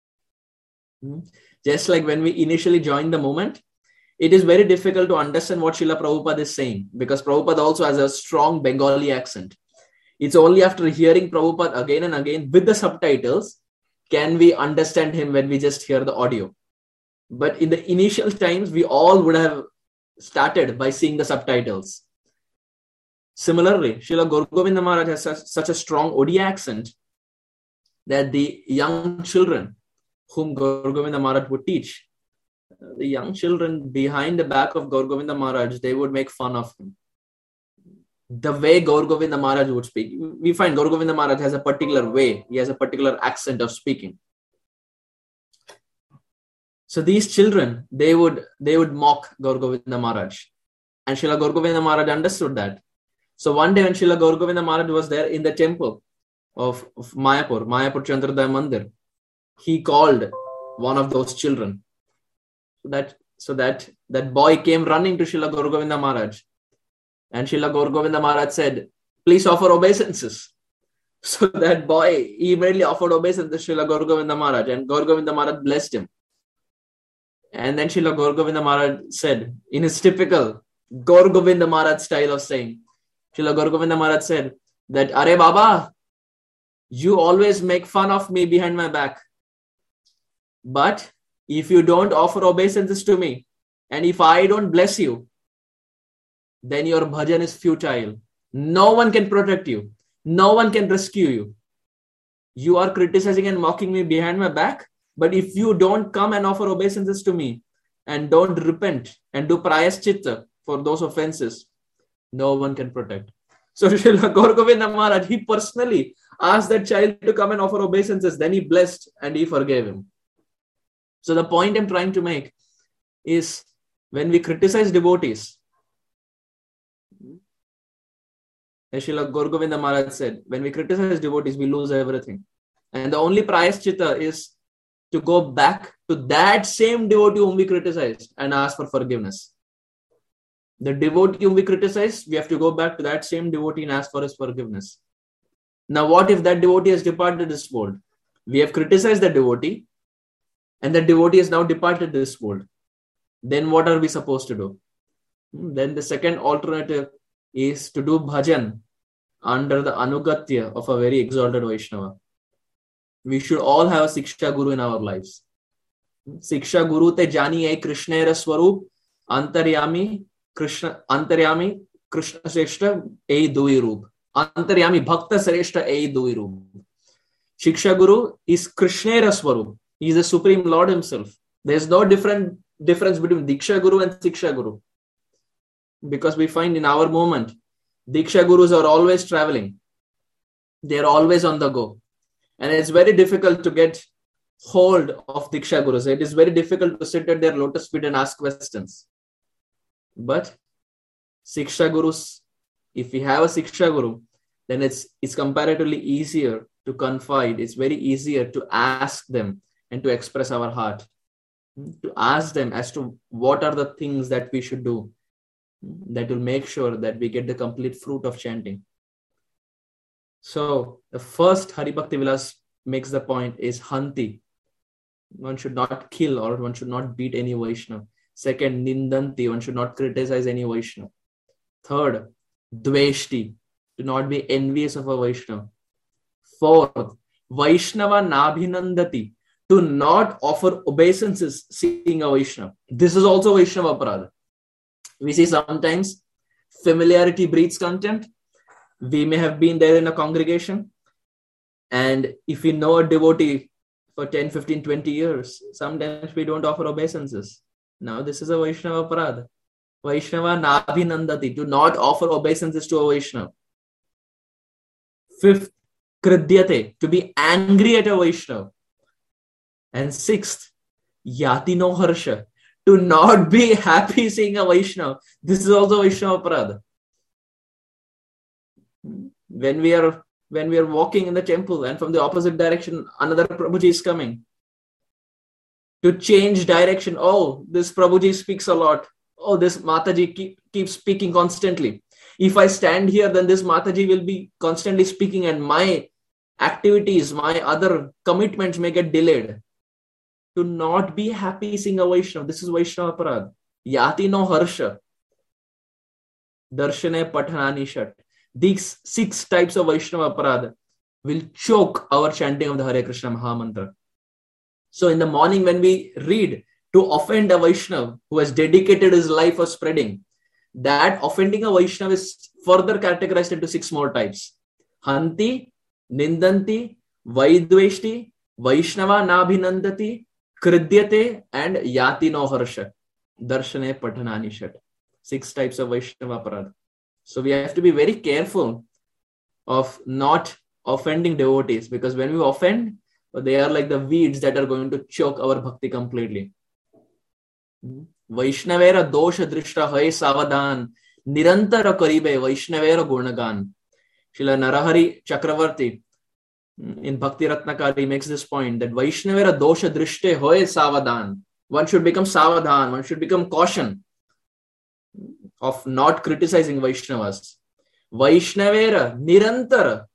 S2: Just like when we initially joined the movement, it is very difficult to understand what Srila Prabhupada is saying because Prabhupada also has a strong Bengali accent. It's only after hearing Prabhupada again and again with the subtitles can we understand him when we just hear the audio. But in the initial times, we all would have started by seeing the subtitles. Similarly, Srila Gaur Govinda Maharaj has such, such a strong Odia accent that the young children whom Gaur Govinda Maharaj would teach, the young children behind the back of Gaur Govinda Maharaj, they would make fun of him. The way Gaur Govinda Maharaj would speak, we find Gaur Govinda Maharaj has a particular way, he has a particular accent of speaking. So these children, they would they would mock Gaur Govinda Maharaj. And Srila Gaur Govinda Maharaj understood that. So one day when Srila Gaur Govinda Maharaj was there in the temple of, of Mayapur, Mayapur Chandrodaya Mandir, he called one of those children. So that, so that, that boy came running to Srila Gaur Govinda Maharaj. And Srila Gaur Govinda Maharaj said, please offer obeisances. So that boy, he immediately offered obeisances to Srila Gaur Govinda Maharaj. And Gaur Govinda Maharaj blessed him. And then Srila Gaur Govinda Maharaj said, in his typical Gaur Govinda Maharaj style of saying, Srila Gaur Govinda Maharaj said that, Are Baba, you always make fun of me behind my back. But if you don't offer obeisances to me, and if I don't bless you, then your bhajan is futile. No one can protect you. No one can rescue you. You are criticizing and mocking me behind my back. But if you don't come and offer obeisances to me and don't repent and do prayaschitta for those offenses, no one can protect. So Srila Gaur Govinda Maharaj, he personally asked that child to come and offer obeisances. Then he blessed and he forgave him. So the point I'm trying to make is when we criticize devotees, as Srila Gaur Govinda Maharaj said, when we criticize devotees, we lose everything. And the only prayaschitta is to go back to that same devotee whom we criticized and ask for forgiveness. The devotee whom we criticized, we have to go back to that same devotee and ask for his forgiveness. Now, what if that devotee has departed this world? We have criticized the devotee and the devotee has now departed this world. Then what are we supposed to do? Then the second alternative is to do bhajan under the anugatya of a very exalted Vaishnava. We should all have a Siksha Guru in our lives. Siksha Guru te jani hai Krishnera Swarup, Antaryami, Krishna, Antaryami, Krishna Sreshta, ei dui roop. Antaryami, Bhakta Sreshta, ei dui roop. Siksha Guru is Krishnera Swarup. He is the Supreme Lord himself. There is no different difference between Diksha Guru and Siksha Guru. Because we find in our movement, Diksha Gurus are always traveling. They are always on the go. And it's very difficult to get hold of Diksha Gurus. It is very difficult to sit at their lotus feet and ask questions. But Siksha Gurus, if we have a Siksha Guru, then it's, it's comparatively easier to confide. It's very easier to ask them and to express our heart. to ask them as to what are the things that we should do that will make sure that we get the complete fruit of chanting. So the first Hari Bhakti Vilas makes the point is Hanti. One should not kill or one should not beat any Vaishnava. Second, Nindanti. One should not criticize any Vaishnava. Third, Dveshti. Do not be envious of a Vaishnava. Fourth, Vaishnava Nabhinandati. To not offer obeisances seeing a Vaishnava. This is also Vaishnava Aparadha. We see sometimes familiarity breeds contempt. We may have been there in a congregation, and if we know a devotee for ten, fifteen, twenty years, sometimes we don't offer obeisances. Now this is a Vaishnava Aparadha. Vaishnava Nabhinandati. Do not offer obeisances to a Vaishnava. Fifth, Kridyate. To be angry at a Vaishnava. And sixth, Yati no Harsha. To not be happy seeing a Vaishnava. This is also Vaishnava Aparadha. When we are when we are walking in the temple and from the opposite direction, another Prabhuji is coming. To change direction, oh, this Prabhuji speaks a lot. Oh, this Mataji keep, keeps speaking constantly. If I stand here, then this Mataji will be constantly speaking and my activities, my other commitments may get delayed. To not be happy seeing a Vaishnava. This is Vaishnava Aparadha. Yati no Harsha. Darshane Pathanani Shat. These six types of Vaishnava Aparadha will choke our chanting of the Hare Krishna Mahamantra. So in the morning when we read to offend a Vaishnava who has dedicated his life for spreading, that offending a Vaishnava is further categorized into six more types. Hanti, Nindanti, Vaidveshti, Vaishnava Nabhinandati, Kridyate, and Yati no Harsha. Darshane Pathanani Shat. Six types of Vaishnava Aparadha. So we have to be very careful of not offending devotees, because when we offend, they are like the weeds that are going to choke our bhakti completely. Vaishnavera dosha drishta hai savadan nirantara karibe Vaishnavera gunagan. Srila Narahari Chakravarti in Bhakti Ratnakari makes this point that Vaishnavera dosha drishte hoye savadan. One should become savadan, one should become caution of not criticizing Vaishnavas. Vaishnavera nirantara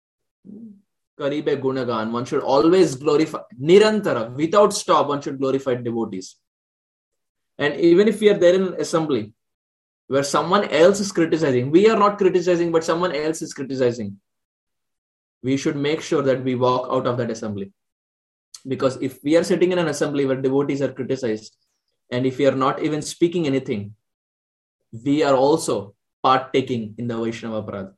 S2: karibe gunagan. One should always glorify, nirantara, without stop, one should glorify devotees. And even if we are there in an assembly where someone else is criticizing, we are not criticizing, but someone else is criticizing, we should make sure that we walk out of that assembly. Because if we are sitting in an assembly where devotees are criticized, and if we are not even speaking anything, we are also partaking in the Vaishnava Aparadha.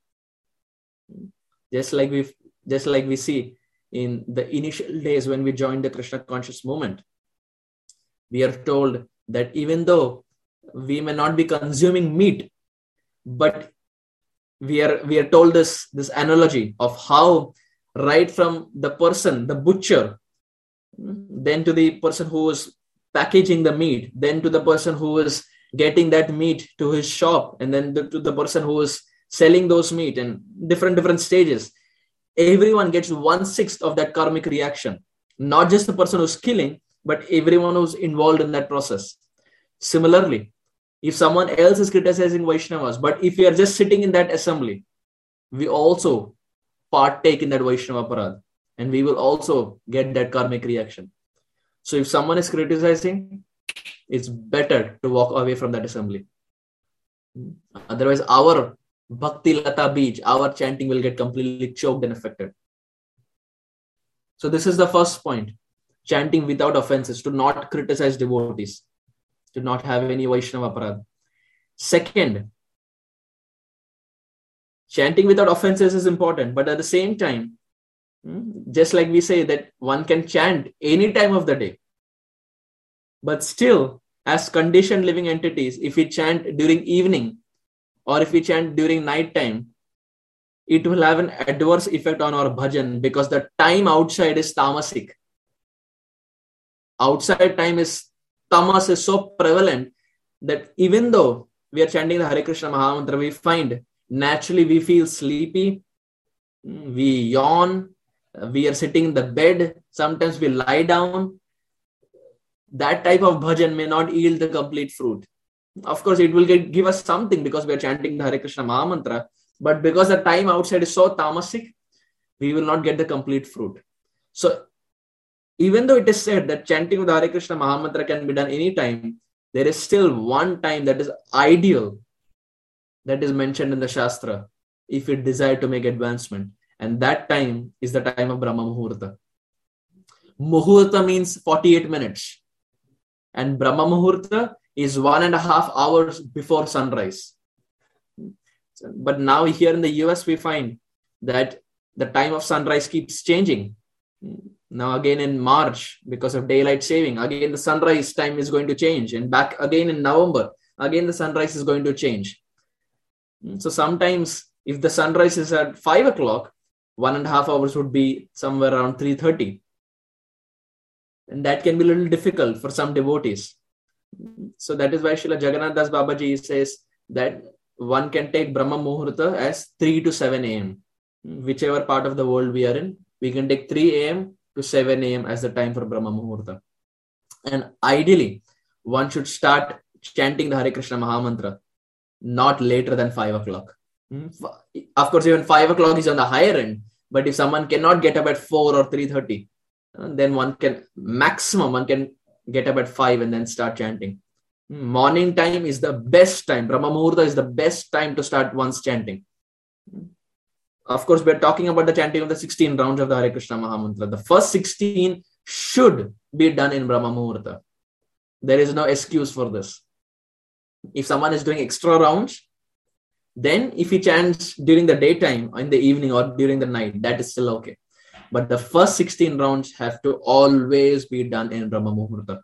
S2: Just like we just like we see in the initial days when we joined the Krishna conscious movement, we are told that even though we may not be consuming meat, but we are we are told this, this analogy of how right from the person, the butcher, then to the person who is packaging the meat, then to the person who is getting that meat to his shop, and then the, to the person who is selling those meat in different different stages. Everyone gets one-sixth of that karmic reaction. Not just the person who's killing, but everyone who's involved in that process. Similarly, if someone else is criticizing Vaishnavas, but if we are just sitting in that assembly, we also partake in that Vaishnava Aparadha, and we will also get that karmic reaction. So if someone is criticizing, it's better to walk away from that assembly. Otherwise, our Bhakti Lata Beach, our chanting will get completely choked and affected. So this is the first point. Chanting without offenses, to not criticize devotees, to not have any Vaishnava Aparadha. Second, chanting without offenses is important, but at the same time, just like we say that one can chant any time of the day, but still, as conditioned living entities, if we chant during evening or if we chant during night time, it will have an adverse effect on our bhajan, because the time outside is tamasic. Outside time is, tamas is so prevalent that even though we are chanting the Hare Krishna Mahamantra, we find naturally we feel sleepy, we yawn, we are sitting in the bed, sometimes we lie down. that type of bhajan may not yield the complete fruit. Of course, it will get, give us something because we are chanting the Hare Krishna Mahamantra, but because the time outside is so tamasic, we will not get the complete fruit. So, even though it is said that chanting of the Hare Krishna Mahamantra can be done anytime, there is still one time that is ideal, that is mentioned in the Shastra, if we desire to make advancement. And that time is the time of Brahma Muhurta. Muhurta means forty-eight minutes. And Brahma Muhurta is one and a half hours before sunrise. But now here in the U S, we find that the time of sunrise keeps changing. Now again in March, because of daylight saving, again the sunrise time is going to change. And back again in November, again the sunrise is going to change. So sometimes if the sunrise is at five o'clock, one and a half hours would be somewhere around three thirty. And that can be a little difficult for some devotees. So that is why Srila Jagannath Das Babaji says that one can take Brahma Muhurta as three to seven a.m. Whichever part of the world we are in, we can take three a.m. to seven a.m. as the time for Brahma Muhurta. And ideally, one should start chanting the Hare Krishna Mahamantra not later than five o'clock. Of course, even five o'clock is on the higher end, but if someone cannot get up at four or three thirty, then one can, maximum one can get up at five and then start chanting. Morning time is the best time. Brahma Muhurta is the best time to start one's chanting. Of course, we're talking about the chanting of the sixteen rounds of the Hare Krishna Mahamantra. The first sixteen should be done in Brahma Muhurta. There is no excuse for this. If someone is doing extra rounds, then if he chants during the daytime, or in the evening or during the night, that is still okay. But the first sixteen rounds have to always be done in Brahma Muhurta.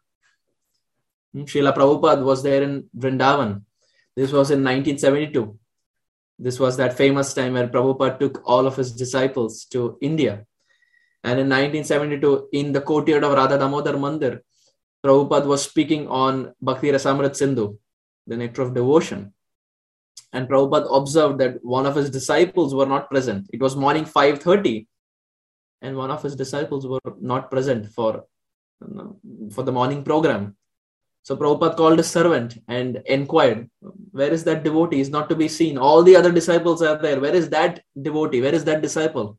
S2: Srila Prabhupada was there in Vrindavan. This was in nineteen seventy-two. This was that famous time where Prabhupada took all of his disciples to India. And in nineteen seventy-two, in the courtyard of Radha Damodar Mandir, Prabhupada was speaking on Bhakti Rasamrit Sindhu, the nectar of devotion. And Prabhupada observed that one of his disciples were not present. It was morning five thirty. And one of his disciples were not present for, for the morning program. So Prabhupada called his servant and inquired, where is that devotee? He is not to be seen. All the other disciples are there. Where is that devotee? Where is that disciple?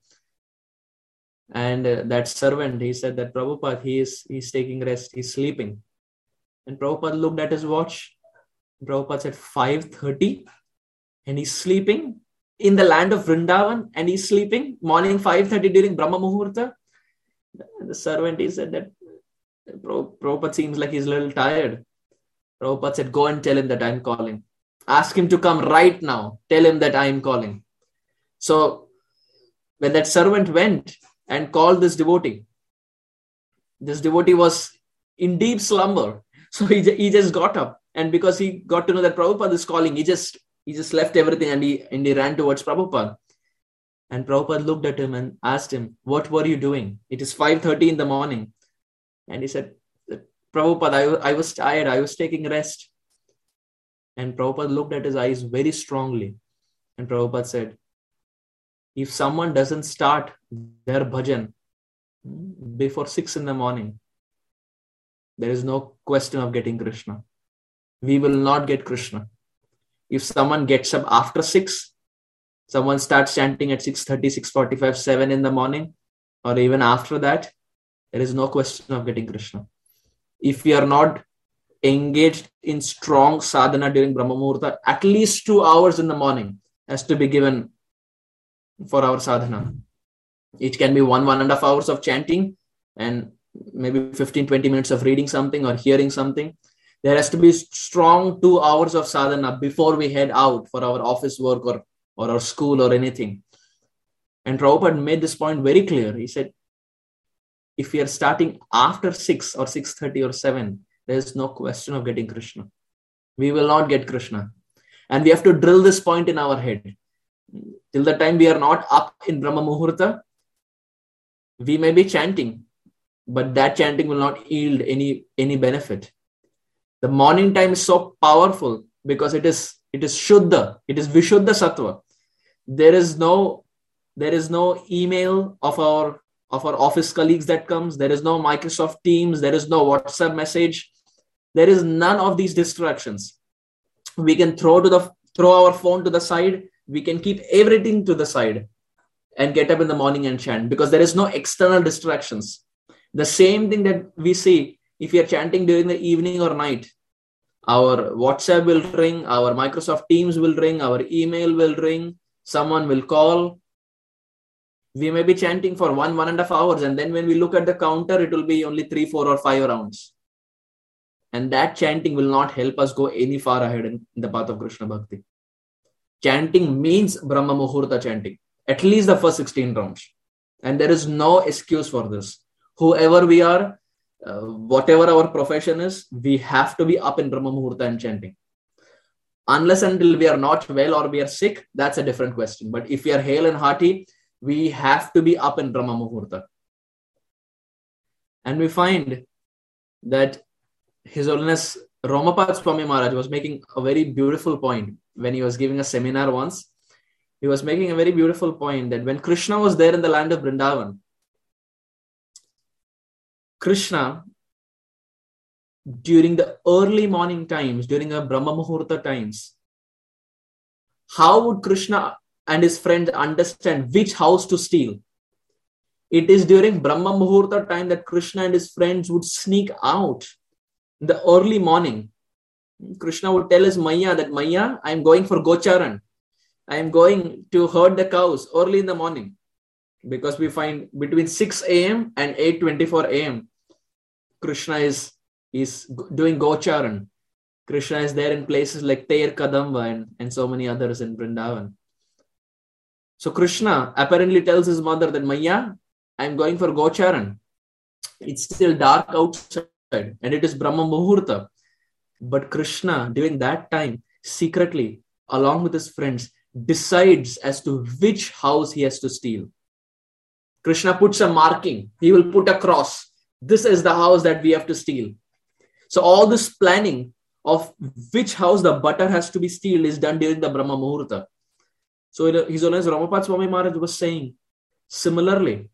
S2: And uh, that servant, he said that Prabhupada, he is he's taking rest. He's sleeping. And Prabhupada looked at his watch. Prabhupada said, five thirty? And he's sleeping in the land of Vrindavan, and he's sleeping morning five thirty during Brahma Muhurta. The servant, he said that Prabhupada seems like he's a little tired. Prabhupada said, go and tell him that I'm calling. Ask him to come right now. Tell him that I'm calling. So when that servant went and called this devotee, this devotee was in deep slumber. So he, he just got up. And because he got to know that Prabhupada is calling, he just he just left everything and he, and he ran towards Prabhupada. And Prabhupada looked at him and asked him, what were you doing? It is five thirty in the morning. And he said, Prabhupada, I, I was tired. I was taking rest. And Prabhupada looked at his eyes very strongly. And Prabhupada said, if someone doesn't start their bhajan before six in the morning, there is no question of getting Krishna. We will not get Krishna. If someone gets up after six, someone starts chanting at six thirty, six forty-five, seven in the morning, or even after that, there is no question of getting Krishna. If we are not engaged in strong sadhana during Brahma Muhurta, at least two hours in the morning has to be given for our sadhana. It can be one, one and a half hours of chanting and maybe fifteen, twenty minutes of reading something or hearing something. There has to be strong two hours of sadhana before we head out for our office work or, or our school or anything. And Prabhupada made this point very clear. He said, if we are starting after six or six thirty or seven, there is no question of getting Krishna. We will not get Krishna. And we have to drill this point in our head. Till the time we are not up in Brahma Muhurta, we may be chanting, but that chanting will not yield any, any benefit. The morning time is so powerful because it is it is Shuddha, it is Vishuddha Sattva. There is no there is no email of our of our office colleagues that comes. There is no Microsoft Teams. There is no WhatsApp message. There is none of these distractions. We can throw to the throw our phone to the side. We can keep everything to the side and get up in the morning and chant, because there is no external distractions. The same thing that we see if we are chanting during the evening or night. Our WhatsApp will ring, our Microsoft Teams will ring, our email will ring, someone will call. We may be chanting for one, one and a half hours, and then when we look at the counter, it will be only three, four, or five rounds. And that chanting will not help us go any far ahead in the path of Krishna Bhakti. Chanting means Brahma Muhurta chanting, at least the first sixteen rounds. And there is no excuse for this. Whoever we are, uh, whatever our profession is, we have to be up in Brahma Muhurta and chanting. Unless until we are not well or we are sick, that's a different question. But if we are hale and hearty, we have to be up in Brahma Muhurta. And we find that His Holiness Romapad Swami Maharaj was making a very beautiful point when he was giving a seminar once. He was making a very beautiful point that when Krishna was there in the land of Vrindavan, Krishna, during the early morning times, during the Brahma Muhurta times, how would Krishna and his friends understand which house to steal? It is during Brahma Muhurta time that Krishna and his friends would sneak out in the early morning. Krishna would tell his Maya that, Maya, I am going for Gocharan. I am going to herd the cows early in the morning. Because we find between six a.m. and eight twenty-four a.m. Krishna is, is doing Gocharan. Krishna is there in places like Ter Kadamba and, and so many others in Vrindavan. So Krishna apparently tells his mother that, Maya, I am going for Gocharan. It's still dark outside and it is Brahma Muhurta. But Krishna, during that time, secretly, along with his friends, decides as to which house he has to steal. Krishna puts a marking. He will put a cross. This is the house that we have to steal. So all this planning of which house the butter has to be stealed is done during the Brahma Muhurta. So His Holiness Romapad Swami Maharaj was saying, similarly,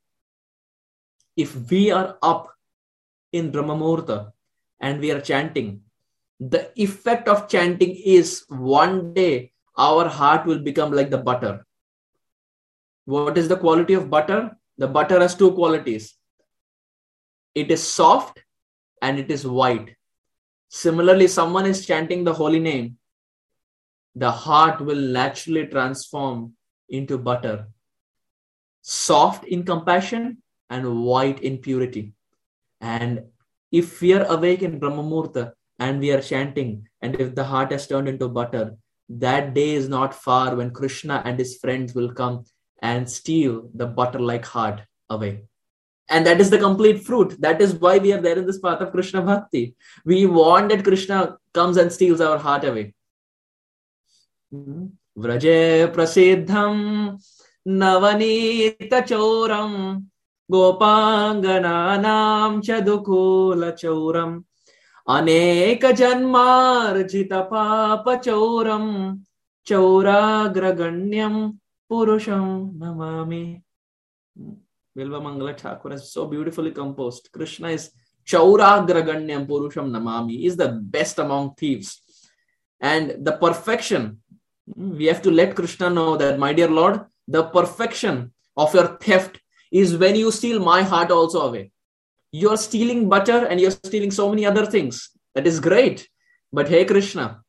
S2: if we are up in Brahma Muhurta and we are chanting, the effect of chanting is one day our heart will become like the butter. What is the quality of butter? The butter has two qualities. It is soft and it is white. Similarly, someone is chanting the holy name, the heart will naturally transform into butter. Soft in compassion and white in purity. And if we are awake in Brahma Muhurta and we are chanting, and if the heart has turned into butter, that day is not far when Krishna and his friends will come and steal the butter-like heart away. And that is the complete fruit. That is why we are there in this path of Krishna Bhakti. We want that Krishna comes and steals our heart away. Vraje prasiddham navanita choram gopangananam chadukula choram aneka janmarjita papa choram chauragraganyam purusham namami. Bilva Mangala Thakur is so beautifully composed. Krishna is Chauragraganyam Purusham Namami. He is the best among thieves. And the perfection, we have to let Krishna know that, my dear Lord, the perfection of your theft is when you steal my heart also away. You are stealing butter and you are stealing so many other things. That is great. But hey Krishna,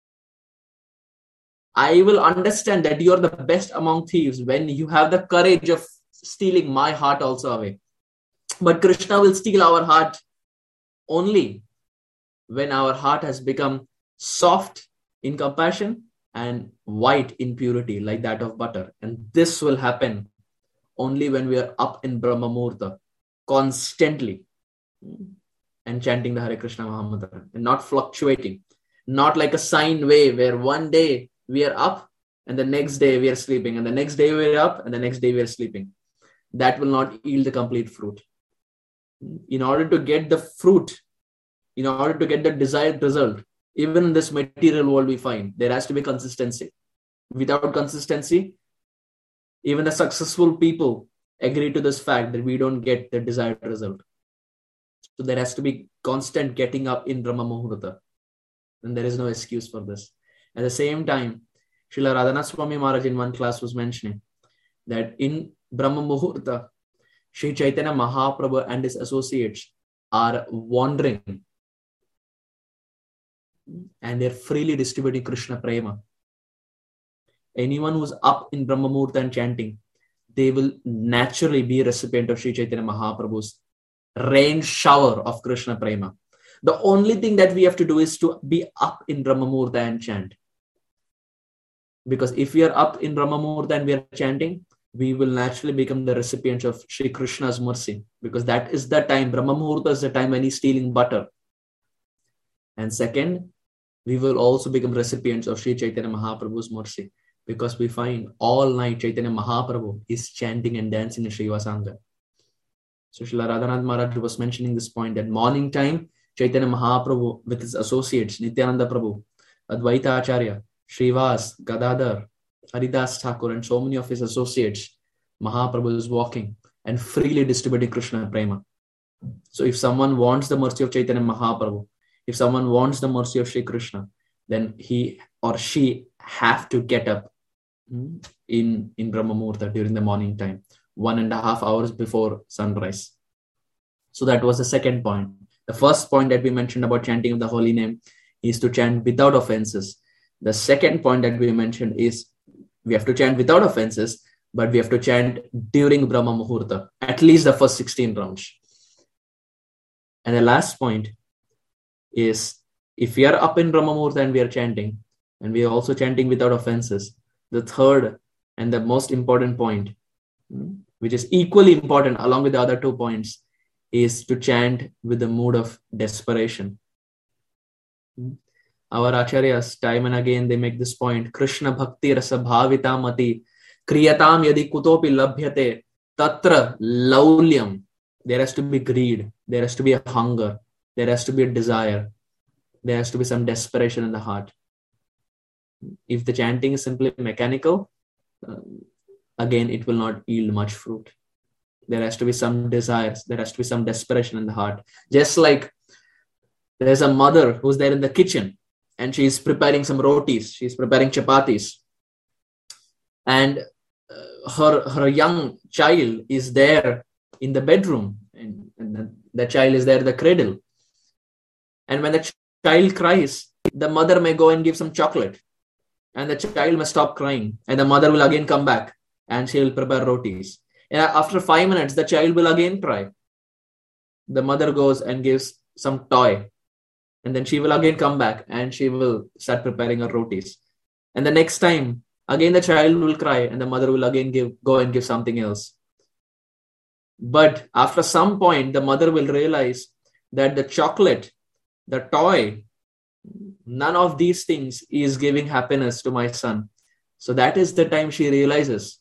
S2: I will understand that you are the best among thieves when you have the courage of stealing my heart also away. But Krishna will steal our heart only when our heart has become soft in compassion and white in purity, like that of butter. And this will happen only when we are up in Brahma Muhurta constantly and chanting the Hare Krishna Mahamantra and not fluctuating, not like a sine wave where one day we are up and the next day we are sleeping and the next day we are up and the next day we are sleeping. That will not yield the complete fruit. In order to get the fruit, in order to get the desired result, even in this material world we find, there has to be consistency. Without consistency, even the successful people agree to this fact that we don't get the desired result. So there has to be constant getting up in Brahma Muhurta. And there is no excuse for this. At the same time, Srila Radhanath Swami Maharaj in one class was mentioning that in Brahma Muhurta, Sri Chaitanya Mahaprabhu and his associates are wandering and they're freely distributing Krishna Prema. Anyone who's up in Brahma Muhurta and chanting, they will naturally be a recipient of Sri Chaitanya Mahaprabhu's rain shower of Krishna Prema. The only thing that we have to do is to be up in Brahma Muhurta and chant. Because if we are up in Brahma Muhurta and we are chanting, we will naturally become the recipients of Sri Krishna's mercy. Because that is the time, Brahma Muhurta is the time when he's stealing butter. And second, we will also become recipients of Sri Chaitanya Mahaprabhu's mercy. Because we find all night Chaitanya Mahaprabhu is chanting and dancing in Srivasanga. So Srila Radhanath Maharaj was mentioning this point that morning time, Chaitanya Mahaprabhu with his associates, Nityananda Prabhu, Advaita Acharya, Srivas, Gadadhar, Haridas Thakur, and so many of his associates, Mahaprabhu is walking and freely distributing Krishna Prema. So if someone wants the mercy of Chaitanya Mahaprabhu, if someone wants the mercy of Sri Krishna, then he or she have to get up in, in Brahma Muhurta during the morning time, one and a half hours before sunrise. So that was the second point. The first point that we mentioned about chanting of the holy name is to chant without offenses. The second point that we mentioned is we have to chant without offenses, but we have to chant during Brahma Muhurta, at least the first sixteen rounds. And the last point is if we are up in Brahma Muhurta and we are chanting, and we are also chanting without offenses, the third and the most important point, which is equally important along with the other two points, is to chant with the mood of desperation. Our acharyas, time and again, they make this point, Krishna bhakti rasa bhavita mati kriyatam yadi kutopi labhyate tatra laulyam. There has to be greed. There has to be a hunger. There has to be a desire. There has to be some desperation in the heart. If the chanting is simply mechanical, uh, again, it will not yield much fruit. There has to be some desires. There has to be some desperation in the heart. Just like there's a mother who's there in the kitchen and she's preparing some rotis. She's preparing chapatis. And uh, her, her young child is there in the bedroom. And, and the, the child is there in the cradle. And when the ch- child cries, the mother may go and give some chocolate. And the child may stop crying. And the mother will again come back and she will prepare rotis. And after five minutes, the child will again cry. The mother goes and gives some toy. And then she will again come back and she will start preparing her rotis. And the next time, again the child will cry and the mother will again give go and give something else. But after some point, the mother will realize that the chocolate, the toy, none of these things is giving happiness to my son. So that is the time she realizes.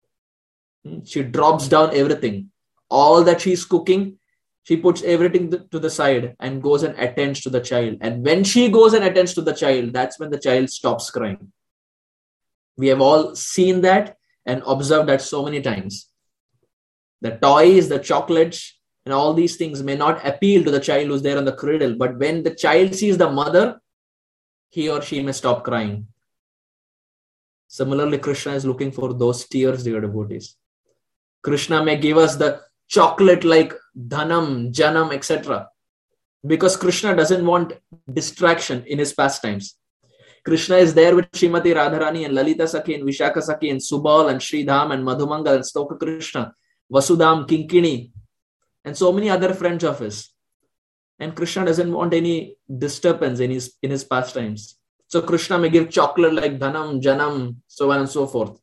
S2: She drops down everything. All that she's cooking, she puts everything to the side and goes and attends to the child. And when she goes and attends to the child, that's when the child stops crying. We have all seen that and observed that so many times. The toys, the chocolates, and all these things may not appeal to the child who's there on the cradle. But when the child sees the mother, he or she may stop crying. Similarly, Krishna is looking for those tears, dear devotees. Krishna may give us the chocolate like dhanam, janam, et cetera. Because Krishna doesn't want distraction in his pastimes. Krishna is there with Srimati Radharani and Lalita Sakhi and Vishaka Sakhi and Subal and Sridham and Madhumangal and Stoka Krishna, Vasudham, Kinkini, and so many other friends of his. And Krishna doesn't want any disturbance in his, in his pastimes. So Krishna may give chocolate like dhanam, janam, so on and so forth.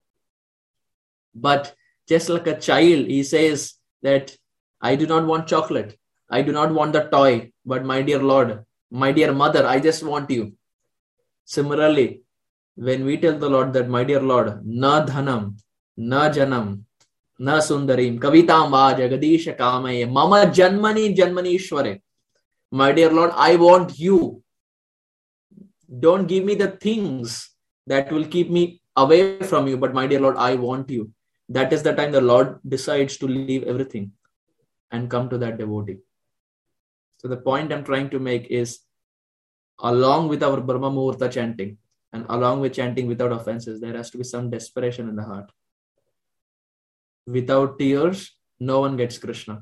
S2: But just like a child, he says that I do not want chocolate. I do not want the toy. But my dear Lord, my dear mother, I just want you. Similarly, when we tell the Lord that, my dear Lord, na dhanam, na janam, na sundarim, kavitam va jagadisha kamaye, mama janmani janmani ishware. My dear Lord, I want you. Don't give me the things that will keep me away from you. But my dear Lord, I want you. that is the time the Lord decides to leave everything and come to that devotee. So the point I'm trying to make is, along with our Brahma Muhurta chanting and along with chanting without offenses, there has to be some desperation in the heart. Without tears, no one gets Krishna.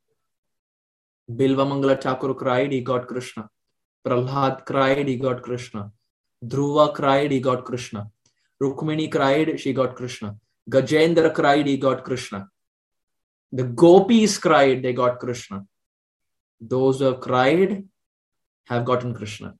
S2: Bilva Mangala Thakur cried, he got Krishna. Prahlad cried, he got Krishna. Dhruva cried, he got Krishna. Rukmini cried, she got Krishna. Gajendra cried, he got Krishna. The gopis cried, they got Krishna. Those who have cried have gotten Krishna.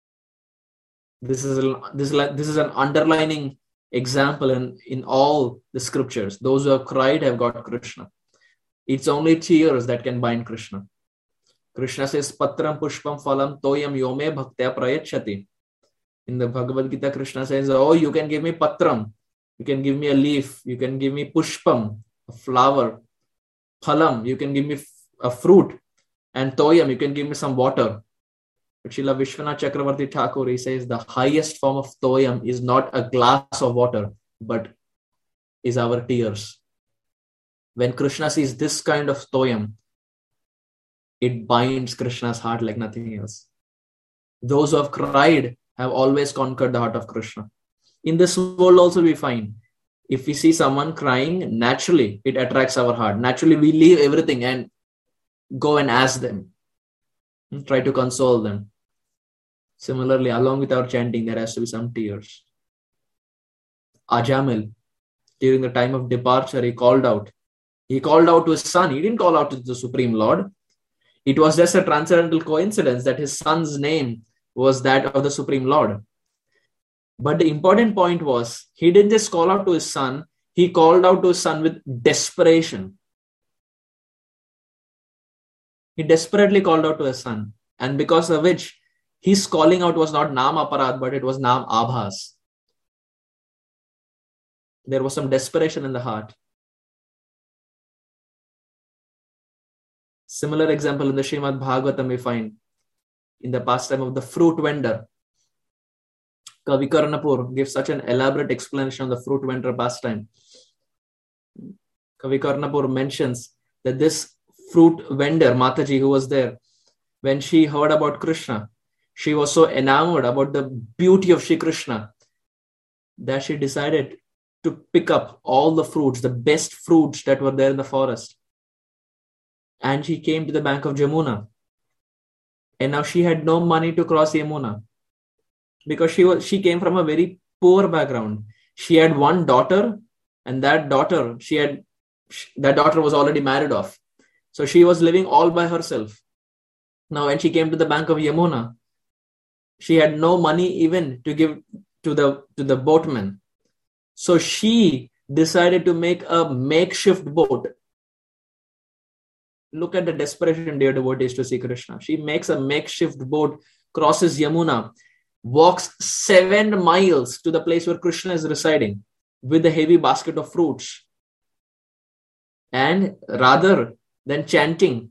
S2: This is a, this is like, this is an underlining example in, in all the scriptures. Those who have cried have got Krishna. It's only tears that can bind Krishna. Krishna says, Patram Pushpam Phalam Toyam Yome Bhaktya Prayachati. In the Bhagavad Gita, Krishna says, oh, you can give me patram. You can give me a leaf. You can give me pushpam, a flower. Phalam, you can give me a fruit. And toyam, you can give me some water. But Srila Vishwanath Chakravarti Thakur, he says the highest form of toyam is not a glass of water, but is our tears. When Krishna sees this kind of toyam, it binds Krishna's heart like nothing else. Those who have cried have always conquered the heart of Krishna. In this world also we find, if we see someone crying, naturally it attracts our heart. Naturally we leave everything and go and ask them, try to console them. Similarly, along with our chanting, there has to be some tears. Ajamil, during the time of departure, he called out. He called out to his son. He didn't call out to the Supreme Lord. It was just a transcendental coincidence that his son's name was that of the Supreme Lord. But the important point was, he didn't just call out to his son, he called out to his son with desperation. He desperately called out to his son, and because of which his calling out was not Nam Aparad, but it was Nam Abhas. There was some desperation in the heart. Similar example in the Srimad Bhagavatam we find in the pastime of the fruit vendor. Kavi Karnapur gives such an elaborate explanation on the fruit vendor pastime. Kavi Karnapur mentions that this fruit vendor, Mataji, who was there, when she heard about Krishna, she was so enamored about the beauty of Shri Krishna that she decided to pick up all the fruits, the best fruits that were there in the forest. And she came to the bank of Jamuna. And now she had no money to cross Yamuna because she was she came from a very poor background. She had one daughter, and that daughter, she had that daughter was already married off. So she was living all by herself. Now, when she came to the bank of Yamuna, she had no money even to give to the to the boatman. So she decided to make a makeshift boat. Look at the desperation, dear devotees, to see Krishna. She makes a makeshift boat, crosses Yamuna, walks seven miles to the place where Krishna is residing with a heavy basket of fruits. And rather than chanting,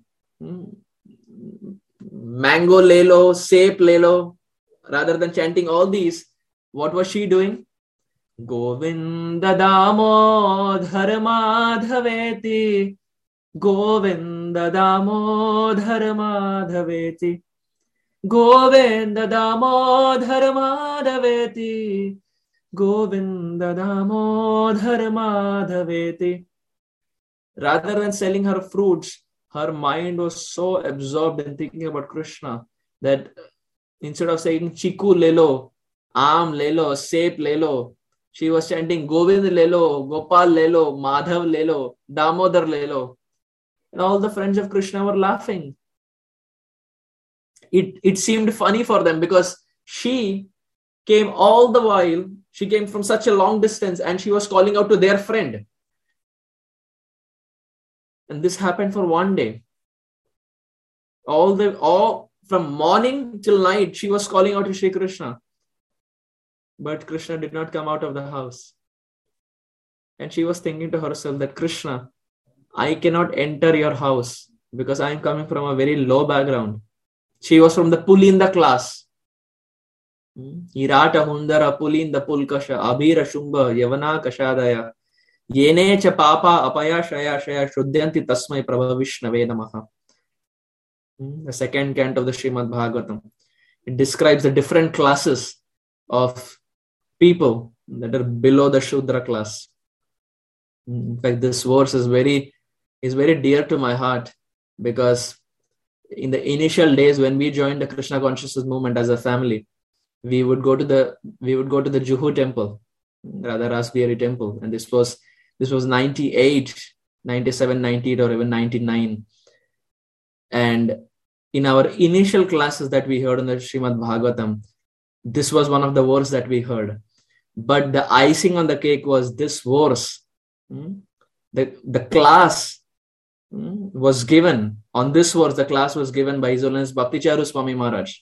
S2: mango lelo, sep lelo, rather than chanting all these, what was she doing? Govinda Damodhar Madhaveti, Govinda Damodhar Madhaveti, Govinda Damodhar Madhaveti, Govinda Damodhar Madhaveti. Rather than selling her fruits, her mind was so absorbed in thinking about Krishna that instead of saying Chiku lelo, Aam lelo, Sep lelo, she was chanting Govind lelo, Gopal lelo, Madhav lelo, Damodar lelo. And all the friends of Krishna were laughing. It, it seemed funny for them because she came all the while, she came from such a long distance and she was calling out to their friend. And this happened for one day. All the all from morning till night, she was calling out to Shri Krishna. But Krishna did not come out of the house. And she was thinking to herself that, Krishna, I cannot enter your house because I am coming from a very low background. She was from the Pulinda class. Hirata Hundara Pulinda Pulkasha Abhira Shumba Yavana Kashadaya Yene cha papa apaya shaya shaya shuddyanti tasmai prabhavishnave namaha. The second canto of the Srimad Bhagavatam. It describes the different classes of people that are below the Shudra class. In fact, this verse is very, is very dear to my heart, because in the initial days when we joined the Krishna consciousness movement as a family, we would go to the we would go to the Juhu temple, Radha Rasbihari temple, and this was this was ninety-eight, ninety-seven, ninety-eight, or even ninety-nine. And in our initial classes that we heard in the Srimad Bhagavatam, this was one of the verses that we heard. But the icing on the cake was this verse. The, the class was given, on this verse, the class was given by His Holiness Bhakticharu Swami Maharaj.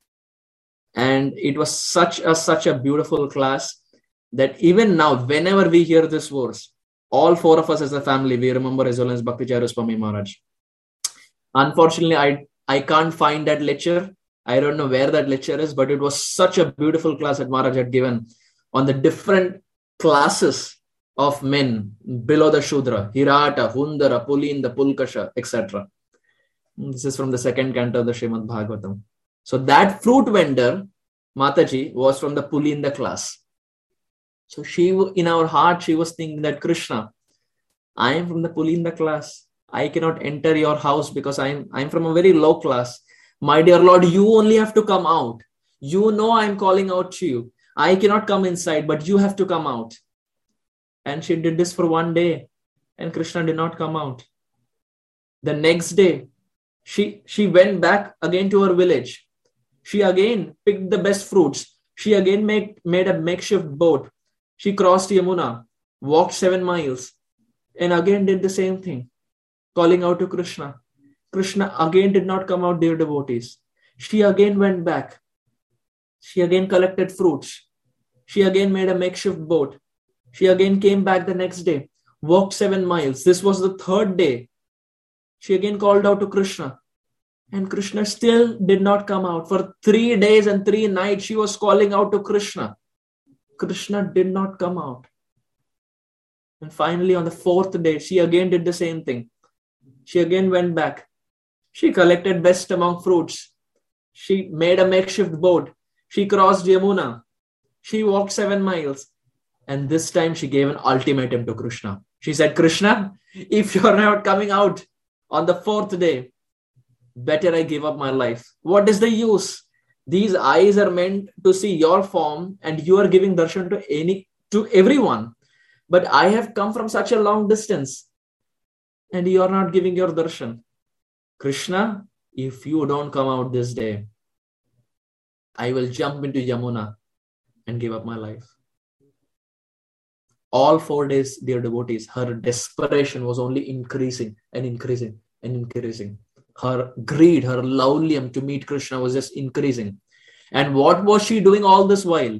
S2: And it was such a, such a beautiful class that even now, whenever we hear this verse, all four of us as a family, we remember His Holiness Bhakticharu Swami Maharaj. Unfortunately, I, I can't find that lecture. I don't know where that lecture is, but it was such a beautiful class that Maharaj had given on the different classes of men below the Shudra, Hirata, Hundara, Pulinda, Pulkasha, et cetera. This is from the second canto of the Srimad Bhagavatam. So that fruit vendor, Mataji, was from the Pulinda class. So she, in our heart, she was thinking that, Krishna, I am from the Pulinda class. I cannot enter your house because I am, I am from a very low class. My dear Lord, you only have to come out. You know I am calling out to you. I cannot come inside, but you have to come out. And she did this for one day, and Krishna did not come out. The next day, she, she went back again to her village. She again picked the best fruits. She again made, made a makeshift boat. She crossed Yamuna, walked seven miles, and again did the same thing, calling out to Krishna. Krishna again did not come out, dear devotees. She again went back. She again collected fruits. She again made a makeshift boat. She again came back the next day, walked seven miles. This was the third day. She again called out to Krishna. And Krishna still did not come out. For three days and three nights, she was calling out to Krishna. Krishna did not come out. And finally, on the fourth day, she again did the same thing. She again went back. She collected best among fruits. She made a makeshift boat. She crossed Yamuna. She walked seven miles. And this time she gave an ultimatum to Krishna. She said, Krishna, if you're not coming out on the fourth day, better I give up my life. What is the use? These eyes are meant to see your form, and you are giving darshan to any to everyone. But I have come from such a long distance, and you are not giving your darshan. Krishna, if you don't come out this day, I will jump into Yamuna and give up my life. All four days, dear devotees, her desperation was only increasing and increasing and increasing. Her greed, her laulyam to meet Krishna was just increasing. And what was she doing all this while?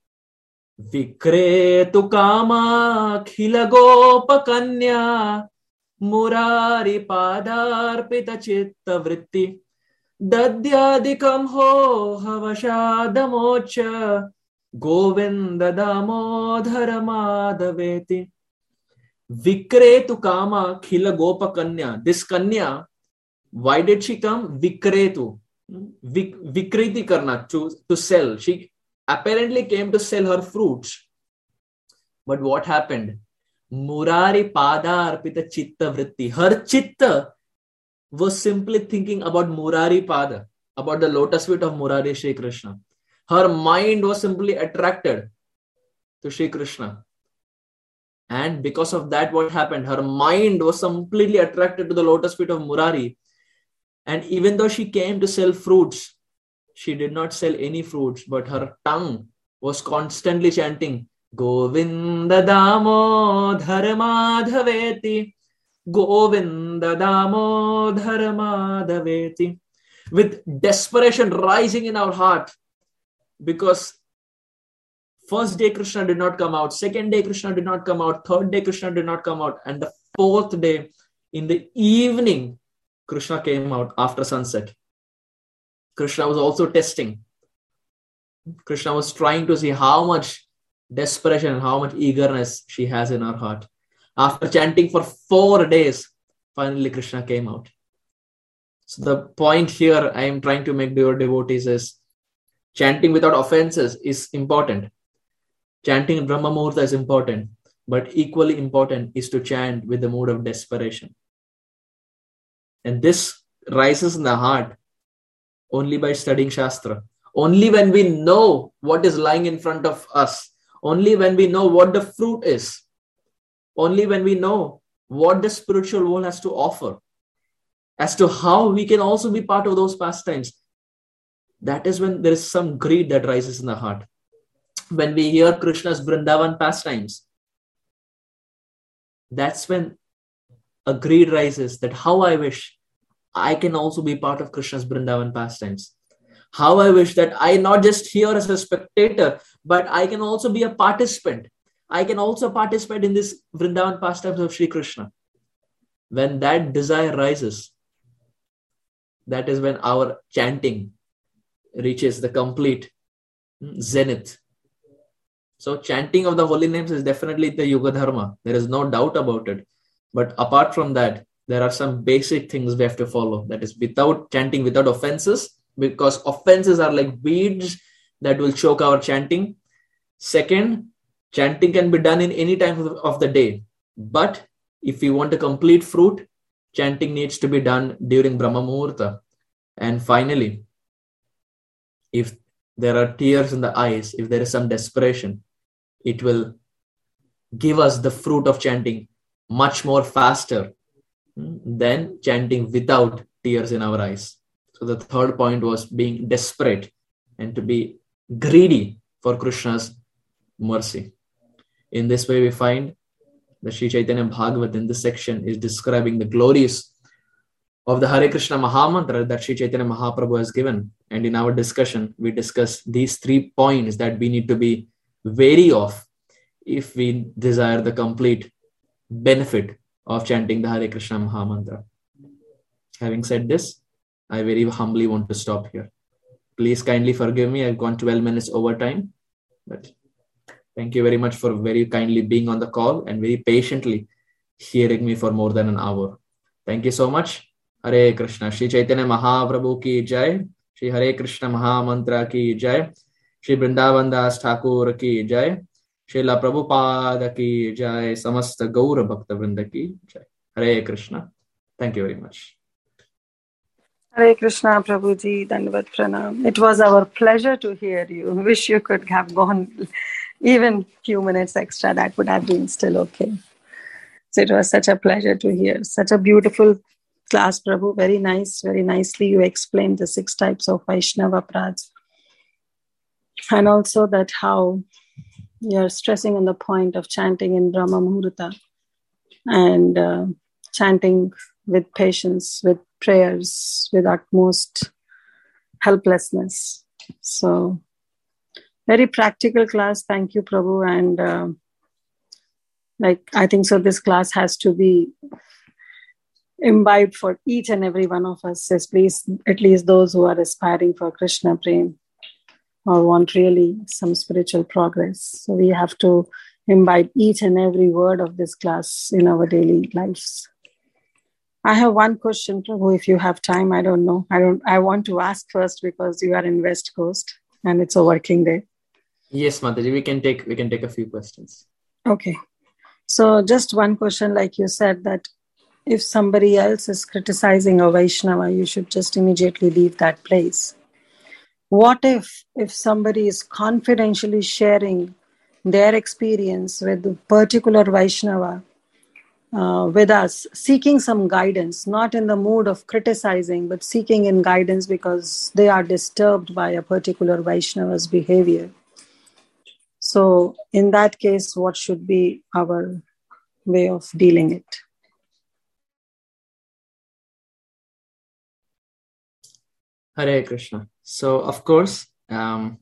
S2: Vikretu kama khila gopa kanya murari padarpita chitta vritti dadyadikam ho havashadamocha Govinda damodhara madhaveti. Vikretu kama khila gopa kanya. This kanya, why did she come? Vikretu. Vik, vikriti karna, to, to sell. She apparently came to sell her fruits. But what happened? Murari pada arpita chitta vritti. Her chitta was simply thinking about Murari pada, about the lotus feet of Murari Shri Krishna. Her mind was simply attracted to Shri Krishna. And because of that, what happened? Her mind was completely attracted to the lotus feet of Murari. And even though she came to sell fruits, she did not sell any fruits, but her tongue was constantly chanting, Govinda damodhara madhaveti, Govinda damodhara madhaveti. With desperation rising in our heart, because first day Krishna did not come out, second day Krishna did not come out, third day Krishna did not come out, and the fourth day in the evening, Krishna came out after sunset. Krishna was also testing. Krishna was trying to see how much desperation and how much eagerness she has in her heart. After chanting for four days, finally Krishna came out. So the point here I am trying to make to your devotees is chanting without offenses is important. Chanting in Brahma Muhurta is important, but equally important is to chant with the mood of desperation. And this rises in the heart only by studying Shastra. Only when we know what is lying in front of us. Only when we know what the fruit is. Only when we know what the spiritual world has to offer. As to how we can also be part of those pastimes. That is when there is some greed that rises in the heart. When we hear Krishna's Vrindavan pastimes, that's when a greed rises that how I wish I can also be part of Krishna's Vrindavan pastimes. How I wish that I not just hear as a spectator, but I can also be a participant. I can also participate in this Vrindavan pastimes of Sri Krishna. When that desire rises, that is when our chanting reaches the complete zenith. So chanting of the holy names is definitely the Yuga Dharma. There is no doubt about it. But apart from that, there are some basic things we have to follow. That is without chanting, without offenses, because offenses are like weeds that will choke our chanting. Second, chanting can be done in any time of the day. But if we want a complete fruit, chanting needs to be done during Brahma Muhurta. And finally, if there are tears in the eyes, if there is some desperation, it will give us the fruit of chanting much more faster than chanting without tears in our eyes. So the third point was being desperate and to be greedy for Krishna's mercy. In this way, we find the Sri Chaitanya Bhagavat in this section is describing the glories of the Hare Krishna Mahamantra that Sri Chaitanya Mahaprabhu has given. And in our discussion, we discuss these three points that we need to be wary of if we desire the complete benefit of chanting the Hare Krishna Mahamantra. Having said this, I very humbly want to stop here. Please kindly forgive me. I've gone twelve minutes over time. But thank you very much for very kindly being on the call and very patiently hearing me for more than an hour. Thank you so much. Hare Krishna. Shri Chaitanya Mahaprabhu ki jai. Shri Hare Krishna Mahamantra ki jai. Shri Vrindavan Das Thakur ki jai. Srila Prabhupada ki jai. Samasta Gaura Bhakta Vrinda ki jai. Hare Krishna. Thank you very much.
S3: Hare Krishna, Prabhuji, Dandavat Pranam. It was our pleasure to hear you. Wish you could have gone even few minutes extra. That would have been still okay. So it was such a pleasure to hear. Such a beautiful class, Prabhu. Very nice. Very nicely you explained the six types of Vaishnava Prads. And also that how you're stressing on the point of chanting in Brahma Muhurta and uh, chanting with patience, with prayers, with utmost helplessness. So, very practical class. Thank you, Prabhu. And uh, like I think so, this class has to be imbibed for each and every one of us, at least, at least those who are aspiring for Krishna Prem or want really some spiritual progress. So we have to imbibe each and every word of this class in our daily lives. I have one question, Prabhu, if you have time. I don't know. I don't. I want to ask first because you are in West Coast and it's a working day.
S2: Yes, Mataji, we can take we can take a few questions.
S3: Okay. So just one question, like you said, that if somebody else is criticizing a Vaishnava, you should just immediately leave that place. What if if somebody is confidentially sharing their experience with a particular Vaishnava uh, with us, seeking some guidance, not in the mood of criticizing, but seeking in guidance because they are disturbed by a particular Vaishnava's behavior? So in that case, what should be our way of dealing it?
S2: Hare Krishna. So, of course, um,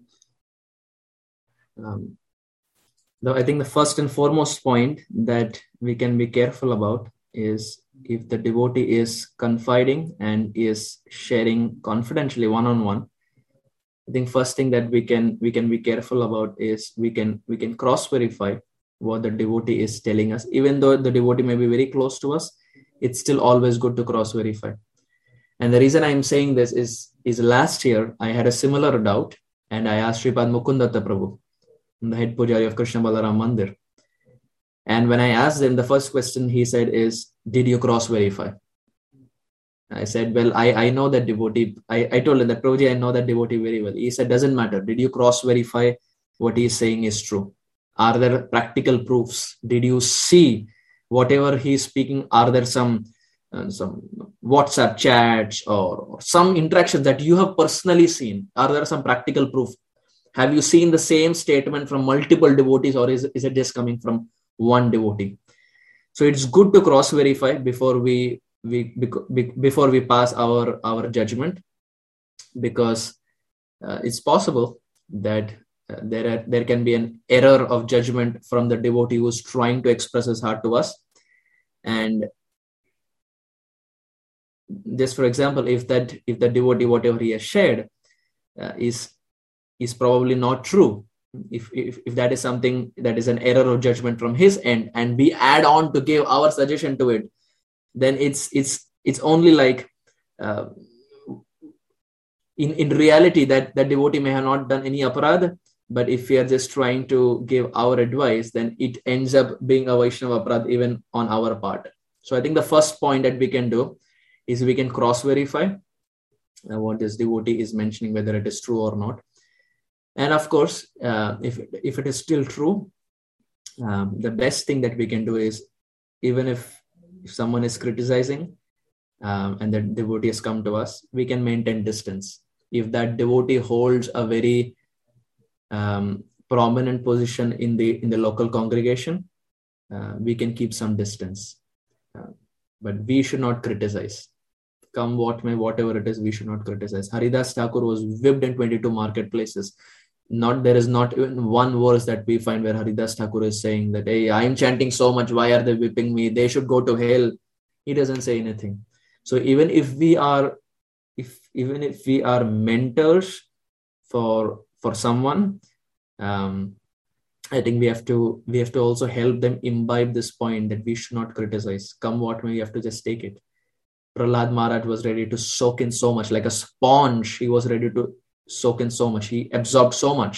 S2: um, the, I think the first and foremost point that we can be careful about is if the devotee is confiding and is sharing confidentially one-on-one. I think first thing that we can we can be careful about is we can we can cross-verify what the devotee is telling us. Even though the devotee may be very close to us, it's still always good to cross-verify. And the reason I'm saying this is, is last year I had a similar doubt, and I asked Sripad Mukundatta Prabhu, the head pujari of Krishna Balaram Mandir. And when I asked him, the first question he said is, did you cross-verify? I said, well, I, I know that devotee. I, I told him that, Prabhuji, I know that devotee very well. He said, doesn't matter. Did you cross-verify what he is saying is true? Are there practical proofs? Did you see whatever he is speaking? Are there some uh, some WhatsApp chats or, or some interactions that you have personally seen? Are there some practical proof? Have you seen the same statement from multiple devotees, or is, is it just coming from one devotee? So it's good to cross-verify before we we before we pass our our judgment, because uh, it's possible that uh, there are, there can be an error of judgment from the devotee who's trying to express his heart to us. And just for example, if that if the devotee, whatever he has shared uh, is is probably not true, if, if if that is something that is an error of judgment from his end, and we add on to give our suggestion to it, then it's it's it's only like uh, in in reality that that devotee may have not done any aparadha, but if we are just trying to give our advice, then it ends up being a Vaishnava aparadha even on our part. So I think the first point that we can do is we can cross-verify uh, what this devotee is mentioning, whether it is true or not. And of course, uh, if if it is still true, um, the best thing that we can do is, even if If someone is criticizing um, and that devotee has come to us, we can maintain distance. If that devotee holds a very um, prominent position in the in the local congregation, uh, we can keep some distance. Uh, but we should not criticize. Come what may, whatever it is, we should not criticize. Haridas Thakur was whipped in twenty-two marketplaces. Not there is not even one verse that we find where Haridas Thakur is saying that, hey, I'm chanting so much, why are they whipping me? They should go to hell. He doesn't say anything. So even if we are, if even if we are mentors for for someone, um, I think we have to we have to also help them imbibe this point that we should not criticize. Come what may, we have to just take it. Prahlad Maharaj was ready to soak in so much, like a sponge. He was ready to soak in so much. He absorbed so much.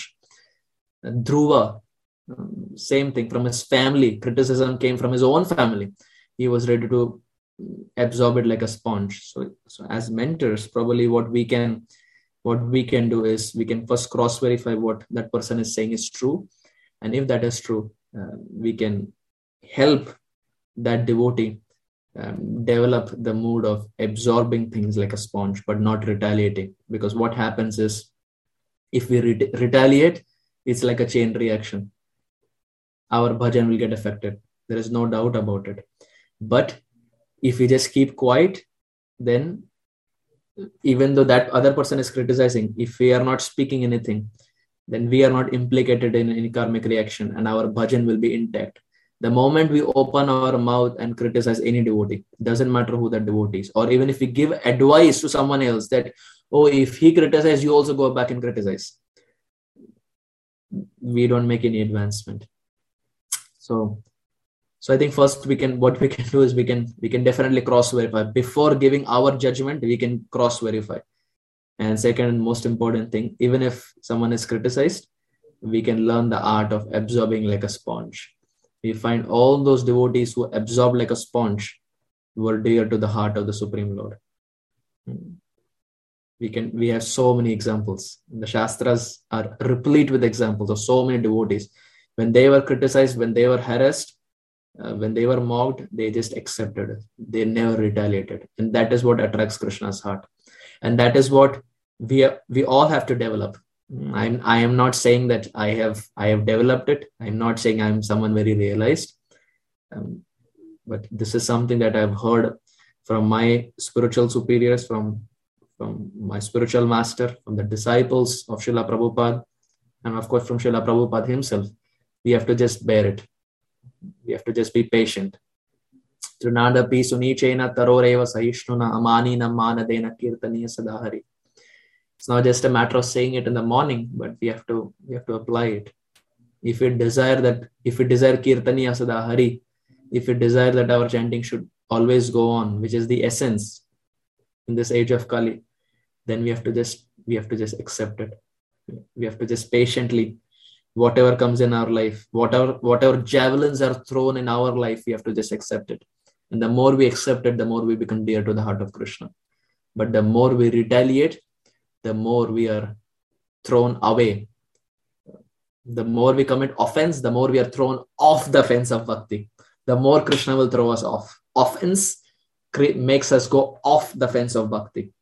S2: Dhruva, um, same thing, from his family. Criticism came from his own family. He was ready to absorb it like a sponge. So, so as mentors, probably what we can what we can do is we can first cross-verify what that person is saying is true. And if that is true, uh, we can help that devotee Um, develop the mood of absorbing things like a sponge, but not retaliating. Because what happens is, if we re- retaliate, it's like a chain reaction. Our bhajan will get affected. There is no doubt about it. But if we just keep quiet, then even though that other person is criticizing, if we are not speaking anything, then we are not implicated in any karmic reaction, and our bhajan will be intact. The moment we open our mouth and criticize any devotee, doesn't matter who that devotee is, or even if we give advice to someone else that, oh, if he criticizes, you also go back and criticize, we don't make any advancement. So, so I think first we can, what we can do is we can, we can definitely cross-verify. Before giving our judgment, we can cross-verify. And second and most important thing, even if someone is criticized, we can learn the art of absorbing like a sponge. We find all those devotees who absorb like a sponge were dear to the heart of the Supreme Lord. We can we have so many examples. The Shastras are replete with examples of so many devotees. When they were criticized, when they were harassed, uh, when they were mocked, they just accepted it. They never retaliated. And that is what attracts Krishna's heart. And that is what we are, we all have to develop. I'm, I am not saying that I have I have developed it. I'm not saying I'm someone very realized. Um, but this is something that I've heard from my spiritual superiors, from, from my spiritual master, from the disciples of Srila Prabhupada, and of course from Srila Prabhupada himself. We have to just bear it. We have to just be patient. Trinadapi sunichena taroreva sahishnuna amanina manadena kirtaniya sadahari. It's not just a matter of saying it in the morning, but we have to we have to apply it. if we desire that, if we desire Kirtaniya Sada Hari, if we desire that our chanting should always go on, which is the essence in this age of Kali, then we have to just, we have to just accept it. We have to just patiently, whatever comes in our life, whatever, whatever javelins are thrown in our life, we have to just accept it. And the more we accept it, the more we become dear to the heart of Krishna. But the more we retaliate, the more we are thrown away. The more we commit offense, the more we are thrown off the fence of bhakti. The more Krishna will throw us off. Offense makes us go off the fence of bhakti.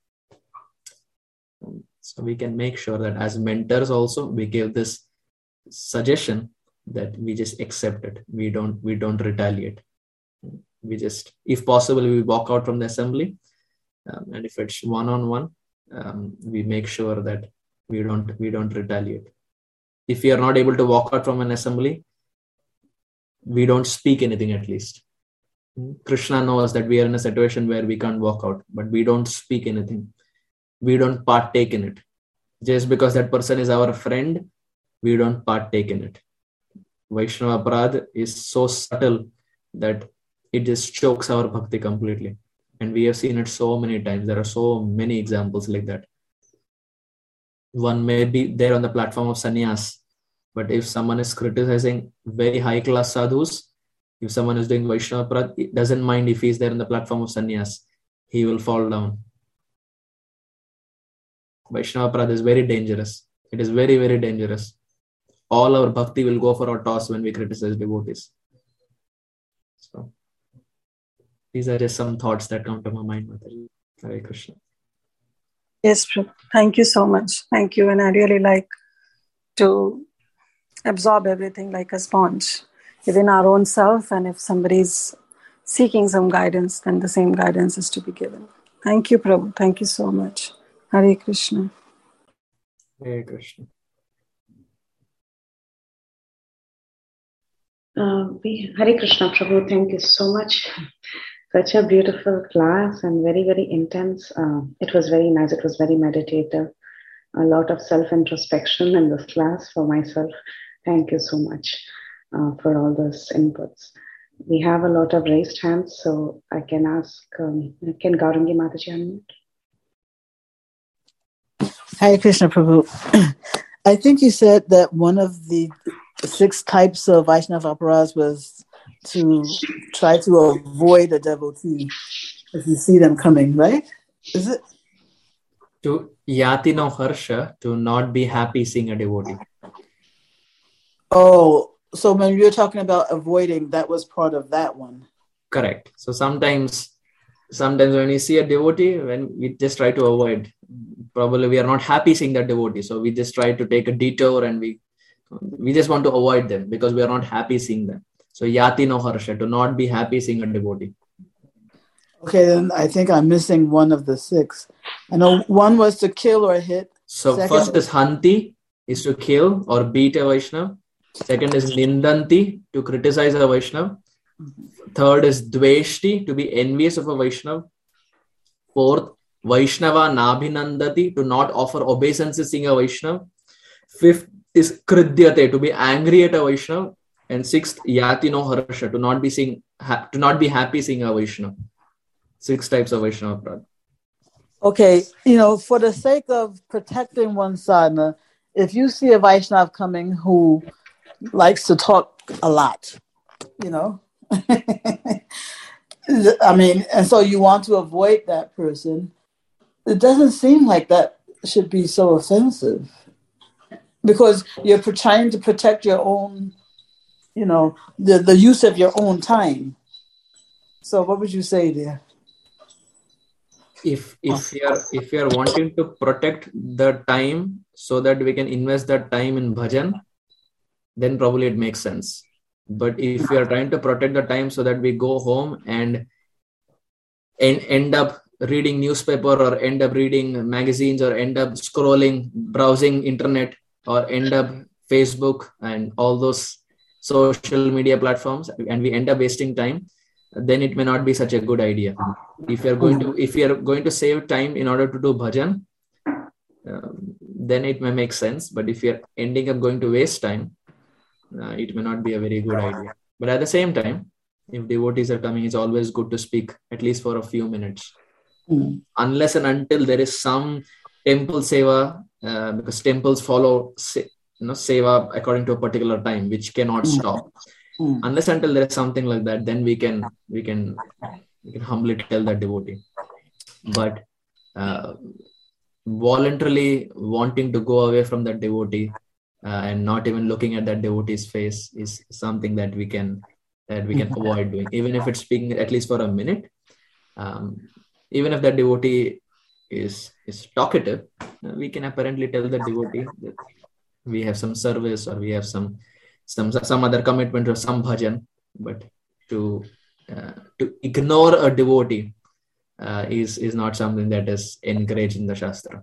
S2: So we can make sure that as mentors also, we give this suggestion that we just accept it. We don't, we don't retaliate. We just, if possible, we walk out from the assembly. Um, and if it's one-on-one, um, we make sure that we don't, we don't retaliate. If we are not able to walk out from an assembly, we don't speak anything at least. Krishna knows that we are in a situation where we can't walk out, but we don't speak anything. We don't partake in it. Just because that person is our friend, we don't partake in it. Vaishnava Aparadha is so subtle that it just chokes our bhakti completely. And we have seen it so many times. There are so many examples like that. One may be there on the platform of sannyas, but if someone is criticizing very high class sadhus, if someone is doing Vaishnava Aparadha, it doesn't mind if he's there on the platform of sannyas, he will fall down. Vaishnava Aparadha is very dangerous. It is very, very dangerous. All our bhakti will go for a toss when we criticize devotees. So, these are just some thoughts that come to my mind, Mataji. Hare Krishna.
S3: Yes, Prabhu. Thank you so much. Thank you. And I really like to absorb everything like a sponge within our own self. And if somebody's seeking some guidance, then the same guidance is to be given. Thank you, Prabhu. Thank you so much. Hare Krishna.
S2: Hare Krishna.
S4: Uh, we, Hare Krishna, Prabhu. Thank you so much. Such a beautiful class and very, very intense. Uh, it was very nice. It was very meditative. A lot of self-introspection in this class for myself. Thank you so much uh, for all those inputs. We have a lot of raised hands, so I can ask, um, can Gaurangi Mataji unmute?
S5: Hare Krishna, Prabhu. I think you said that one of the six types of Vaishnava Aparadhas was to try to avoid a devotee if you see them coming, right? Is it?
S2: To yati no harsha, to not be happy seeing a devotee.
S5: Oh, so when you're talking about avoiding, that was part of that one.
S2: Correct. So sometimes, sometimes when we see a devotee, when we just try to avoid, probably we are not happy seeing that devotee. So we just try to take a detour and we, we just want to avoid them because we are not happy seeing them. So yati no harsha, to not be happy seeing a devotee.
S5: Okay, then I think I'm missing one of the six. I know one was to kill or hit.
S2: So Second, first is hanti, is to kill or beat a Vaishnava. Second is nindanti, to criticize a Vaishnava. Third is dveshti, to be envious of a Vaishnava. Fourth, Vaishnava nabhinandati, to not offer obeisances seeing a Vaishnava. Fifth is kridyate, to be angry at a Vaishnava. And sixth, yati no harsha, to not be seeing, ha- to not be happy seeing a Vaishnava. Six types of Vaishnava Aparadha.
S5: Okay, you know, for the sake of protecting one sadhana, if you see a Vaishnava coming who likes to talk a lot, you know, I mean, and so you want to avoid that person, it doesn't seem like that should be so offensive because you're trying to protect your own, you know, the, the use of your own time. So what would you say there?
S2: If if we are if we are wanting to protect the time so that we can invest that time in bhajan, then probably it makes sense. But if we are trying to protect the time so that we go home and end, end up reading newspaper or end up reading magazines or end up scrolling, browsing internet or end up Facebook and all those social media platforms, and we end up wasting time, then it may not be such a good idea. If you're going to, if you're going to save time in order to do bhajan, um, then it may make sense. But if you're ending up going to waste time, uh, it may not be a very good idea. But at the same time, if devotees are coming, it's always good to speak at least for a few minutes. Mm. Unless and until there is some temple seva, uh, because temples follow se- you know, seva according to a particular time, which cannot mm. stop. Mm. Unless until there is something like that, then we can we can we can humbly tell that devotee. But uh, voluntarily wanting to go away from that devotee uh, and not even looking at that devotee's face is something that we can that we can avoid doing, even if it's speaking at least for a minute. Um, even if that devotee is is talkative, uh, we can apparently tell the devotee that we have some service or we have some some some other commitment or some bhajan. But to uh, to ignore a devotee uh, is is not something that is encouraged in the Shastra.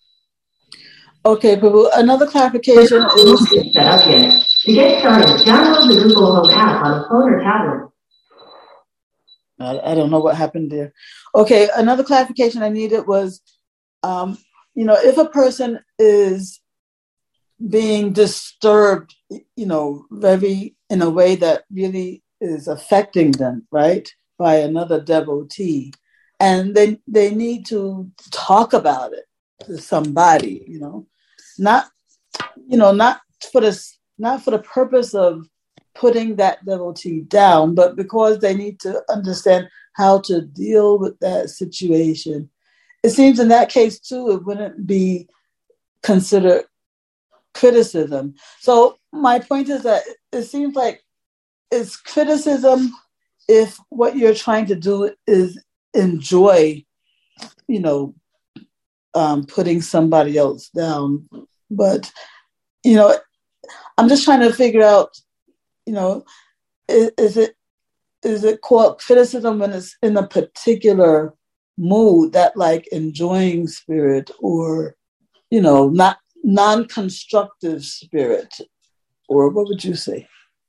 S5: Okay, Prabhu, another clarification is...
S6: Set up yet. To get started, download the Google Home app on a phone or tablet.
S5: I, I don't know what happened there. Okay, another clarification I needed was, um, you know, if a person is being disturbed, you know, very in a way that really is affecting them, right, by another devotee, and they they need to talk about it to somebody, you know, not, you know, not for this, not for the purpose of putting that devotee down, but because they need to understand how to deal with that situation. It seems in that case too, it wouldn't be considered criticism. So my point is that it seems like it's criticism if what you're trying to do is enjoy, you know, um, putting somebody else down. But, you know, I'm just trying to figure out, you know, is, is it is it called criticism when it's in a particular mood, that like enjoying spirit, or, you know, not non-constructive spirit, or what would you say?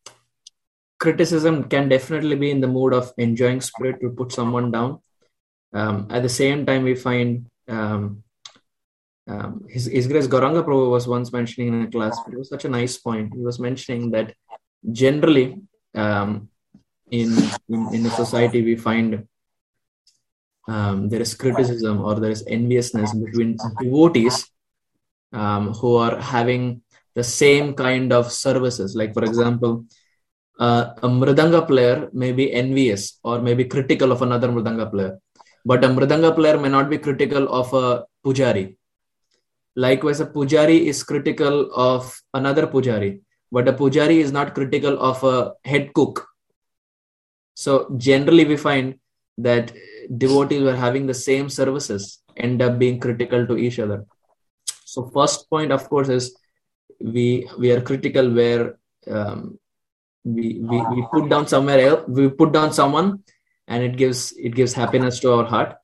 S2: Criticism can definitely be in the mood of enjoying spirit to put someone down. Um, at the same time, we find um, um, His, His Grace Gauranga Prabhu was once mentioning in a class, it was such a nice point. He was mentioning that generally um, in, in in a society we find um, there is criticism or there is enviousness between devotees um, who are having the same kind of services. Like, for example, uh, a mridanga player may be envious or may be critical of another mridanga player, but a mridanga player may not be critical of a pujari. Likewise, a pujari is critical of another pujari, but a pujari is not critical of a head cook. So generally we find that devotees who are having the same services end up being critical to each other. So first point, of course, is we we are critical where um, we, we we put down somewhere else, we put down someone, and it gives it gives happiness to our heart.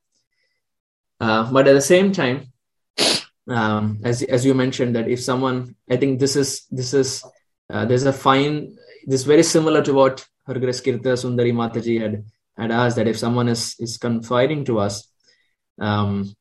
S2: Uh, but at the same time, um, as as you mentioned, that if someone, I think this is this is uh, there's a fine. This is very similar to what Her Grace Kirtila Sundari Mataji had had asked, that if someone is is confiding to us, um,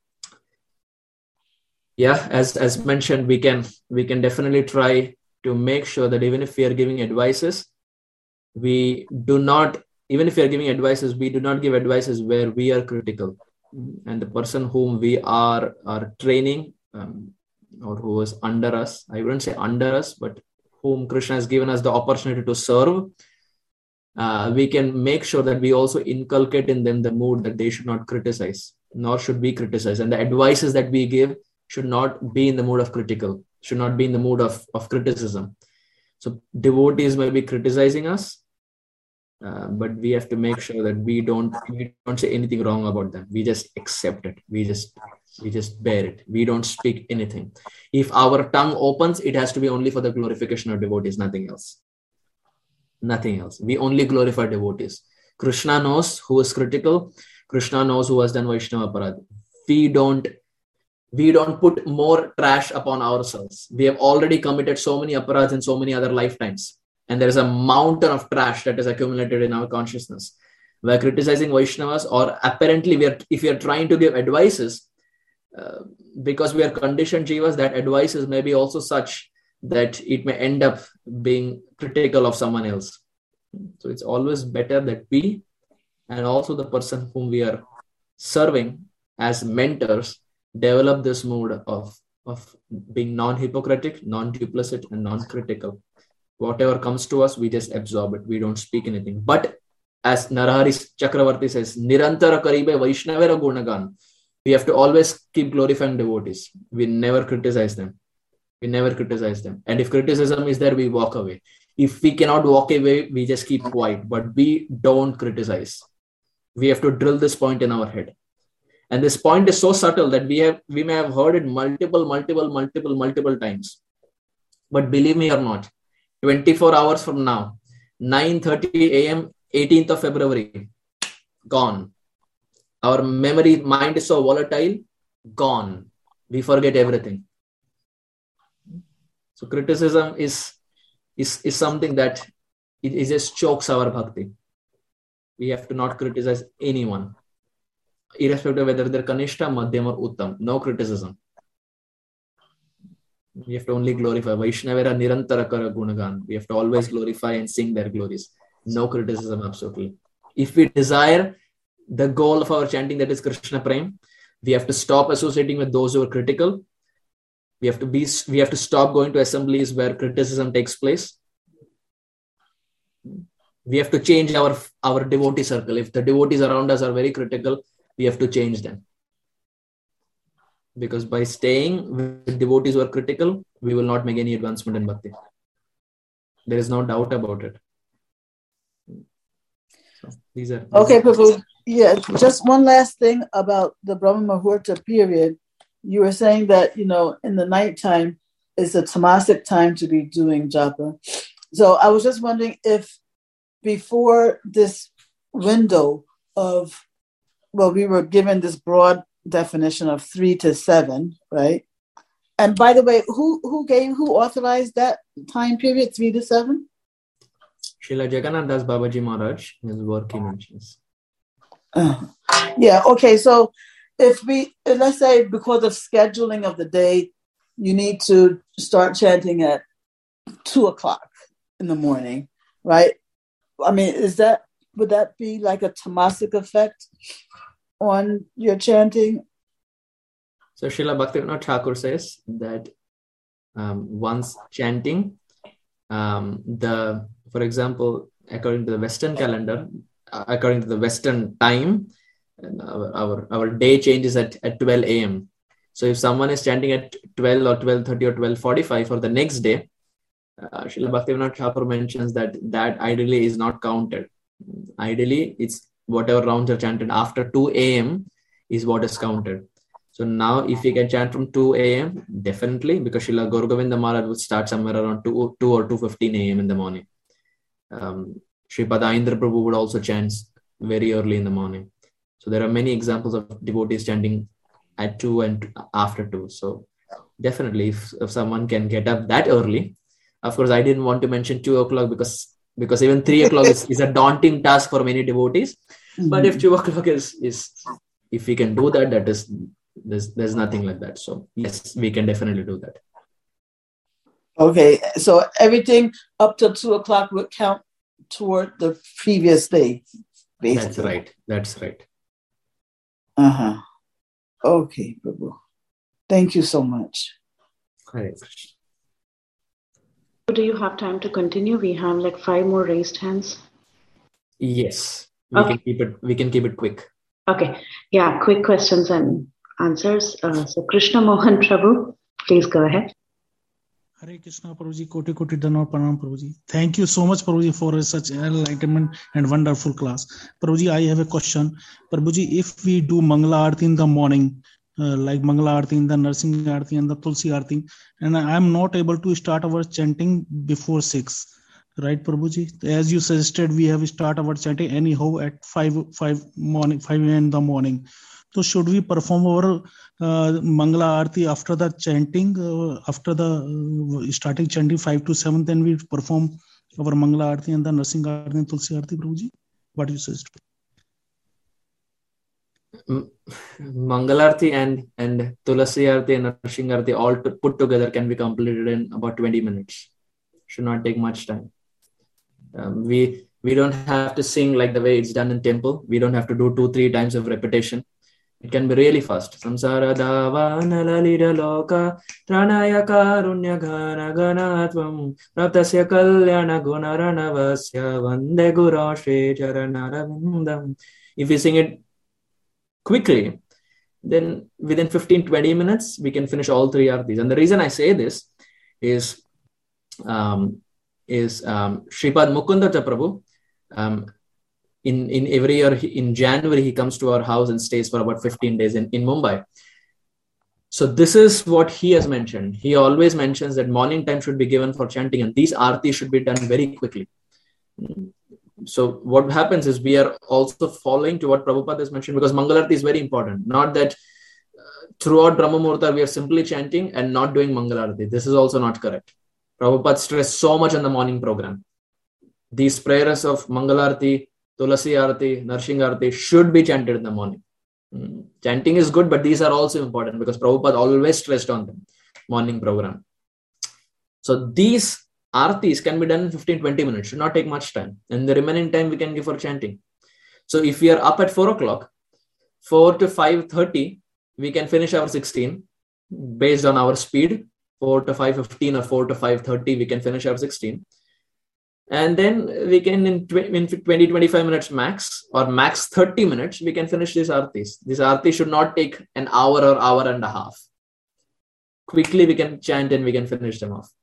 S2: yeah, as as mentioned, we can we can definitely try to make sure that even if we are giving advices, we do not, even if we are giving advices, we do not give advices where we are critical. And the person whom we are are training, um, or who is under us, I wouldn't say under us, but whom Krishna has given us the opportunity to serve, uh, we can make sure that we also inculcate in them the mood that they should not criticize, nor should we criticize. And the advices that we give should not be in the mood of critical, should not be in the mood of, of criticism. So devotees may be criticizing us, uh, but we have to make sure that we don't we don't say anything wrong about them. We just accept it. We just we just bear it. We don't speak anything. If our tongue opens, it has to be only for the glorification of devotees, nothing else. Nothing else. We only glorify devotees. Krishna knows who is critical. Krishna knows who has done Vaishnava Aparadha. We don't We don't put more trash upon ourselves. We have already committed so many aparadhas in so many other lifetimes. And there is a mountain of trash that is accumulated in our consciousness. We are criticizing Vaishnavas, or apparently we are, if we are trying to give advices, uh, because we are conditioned jivas, that advices may be also such that it may end up being critical of someone else. So it's always better that we and also the person whom we are serving as mentors develop this mood of, of being non-hypocritic, non-duplicit, and non-critical. Whatever comes to us, we just absorb it. We don't speak anything. But as Narahari Chakravarti says, Nirantara karibe Vaishnavera gunagan. We have to always keep glorifying devotees. We never criticize them. We never criticize them. And if criticism is there, we walk away. If we cannot walk away, we just keep quiet. But we don't criticize. We have to drill this point in our head. And this point is so subtle that we have we may have heard it multiple, multiple, multiple, multiple times. But believe me or not, twenty-four hours from now, nine thirty a.m., eighteenth of February, gone. Our memory, mind is so volatile, gone. We forget everything. So criticism is, is, is something that it, it just chokes our bhakti. We have to not criticize anyone, irrespective of whether they're Kanishta, Madhyam, or Uttam. No criticism. We have to only glorify. Vaishnavera Nirantara Kara Gunagan. We have to always glorify and sing their glories. No criticism, absolutely. If we desire the goal of our chanting, that is Krishna Prem, we have to stop associating with those who are critical. We have to be. We have to stop going to assemblies where criticism takes place. We have to change our, our devotee circle. If the devotees around us are very critical, we have to change them. Because by staying with devotees who are critical, we will not make any advancement in bhakti. There is no doubt about it. So these are. These
S5: okay,
S2: are
S5: Prabhu. Yeah, just one last thing about the Brahma Muhurta period. You were saying that, you know, in the nighttime is a tamasic time to be doing japa. So I was just wondering if before this window of, well, we were given this broad definition of three to seven, right? And by the way, who who gave, who authorized that time period, three to seven?
S2: Srila Jagannath Das Babaji Maharaj, his work he mentions.
S5: Uh, yeah, okay, so if we, let's say because of scheduling of the day, you need to start chanting at two o'clock in the morning, right? I mean, is that, would that be like a tamasic effect on your chanting?
S2: So Srila Bhaktivinoda Thakur says that um, once chanting, um, the, for example, according to the Western calendar, uh, according to the Western time, our, our, our day changes at, at twelve a.m. So if someone is chanting at twelve or twelve thirty or twelve forty-five for the next day, uh, Srila Bhaktivinoda Thakur mentions that that ideally is not counted. Ideally, it's whatever rounds are chanted after two a.m. is what is counted. So now if we can chant from two a.m., definitely, because Srila Gaur Govinda Maharaj would start somewhere around two, two or two fifteen a.m. in the morning. Um, Sripada Indra Prabhu would also chant very early in the morning. So there are many examples of devotees chanting at two and after two. So definitely, if, if someone can get up that early, of course, I didn't want to mention two o'clock because because even three o'clock is, is a daunting task for many devotees. Mm-hmm. But if two o'clock is, is, if we can do that, that is, there's, there's nothing like that. So yes, we can definitely do that.
S5: Okay, so everything up to two o'clock would count toward the previous day, basically.
S2: That's right. That's right.
S5: Uh-huh. Okay, Prabhu. Thank you so much.
S2: Hare
S4: Krishna. Do you have time to continue? We have like five more raised hands.
S2: Yes. We
S4: okay.
S2: can keep it we can keep it quick.
S4: Okay. Yeah, quick questions and answers. Uh, so Krishna Mohan Prabhu, please go ahead.
S7: Hare Krishna Prabhuji, Koti Koti Dhanavad Pranam Prabhuji. Thank you so much Prabhuji for such enlightenment and wonderful class. Prabhuji, I have a question. Prabhuji, if we do Mangala Aarti in the morning, uh, like Mangala Aarti, the Narsingh Aarti and the Tulsi Aarti, and I am not able to start our chanting before six, right Prabhuji? As you suggested, we have start our chanting anyhow at five five morning five in the morning. So should we perform our uh, Mangala Aarti after the chanting, uh, after the uh, starting chanting five to seven, then we perform our Mangala Aarti and the Narsingh Aarti and Tulsi Aarti, Prabhuji? What do you suggest?
S2: Mangala Aarti and, and Tulsi Aarti and Narsingh Aarti all to put together can be completed in about twenty minutes. Should not take much time. Um, we we don't have to sing like the way it's done in temple. We don't have to do two, three times of repetition. It can be really fast. Samsara davana lalida loka tranaya karunya ghana ganatvam praptasya kalyana gunaranavasya vande guru shri charanaravindam. If we sing it quickly, then within fifteen to twenty minutes, we can finish all three artis. And the reason I say this is um, is um, Shripad Mukunda Prabhu. Um, in, in every year, in January, he comes to our house and stays for about fifteen days in, in Mumbai. So this is what he has mentioned. He always mentions that morning time should be given for chanting, and these artis should be done very quickly. So what happens is we are also following to what Prabhupada has mentioned, because Mangalarti is very important. Not that uh, throughout Brahma Muhurta we are simply chanting and not doing Mangalarti. This is also not correct. Prabhupada stressed so much on the morning program. These prayers of Mangalarti, Tulasi Arati, Narsinga Arati should be chanted in the morning. Mm. Chanting is good, but these are also important because Prabhupada always stressed on them. Morning program. So these artis can be done in fifteen to twenty minutes, should not take much time. And the remaining time we can give for chanting. So if we are up at four o'clock, four to five thirty, we can finish our sixteen based on our speed. four to five fifteen or four to five thirty, we can finish our sixteen. And then we can, in twenty to twenty-five minutes max, or max thirty minutes, we can finish these artis. These artis should not take an hour or hour and a half. Quickly we can chant and we can finish them off.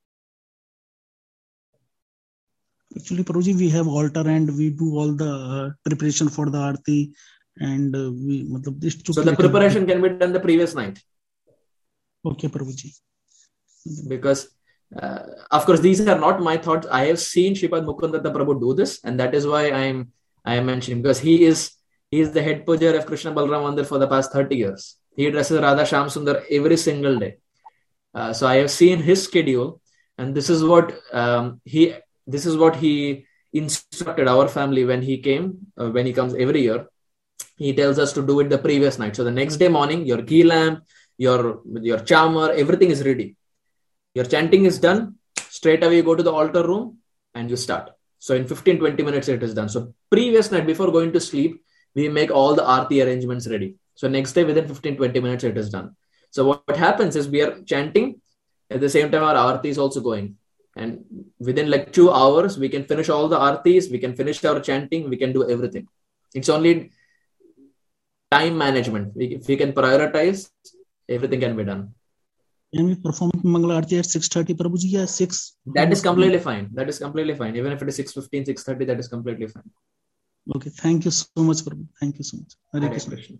S7: Actually, Prabhuji, we have altar and we do all the uh, preparation for the arti, and uh, we. This
S2: so the preparation can be done the previous night.
S7: Okay, Prabhuji.
S2: Because, uh, of course, these are not my thoughts. I have seen Shripad Mukundatta Prabhu do this, and that is why I am I am mentioning, because he is he is the head pujar of Krishna Balaram Mandir for the past thirty years. He dresses Radha Shyam Sundar every single day. Uh, so I have seen his schedule, and this is what um, he. This is what he instructed our family when he came, uh, when he comes every year. He tells us to do it the previous night. So the next day morning, your ghee lamp, your, your chamar, everything is ready. Your chanting is done. Straight away you go to the altar room and you start. So in fifteen to twenty minutes it is done. So previous night, before going to sleep, we make all the arti arrangements ready. So next day within fifteen to twenty minutes it is done. So what, what happens is we are chanting. At the same time our arti is also going. And within like two hours, we can finish all the artis, we can finish our chanting, we can do everything. It's only time management. We, if we can prioritize, everything can be done.
S7: Can we perform Mangala Arti at six thirty, Prabhuji? Yeah, six.
S2: That is completely fine. That is completely fine. Even if it is six fifteen, six thirty, that is completely fine.
S7: Okay, thank you so much, Prabhu. Thank you so much.
S2: Hare Krishna.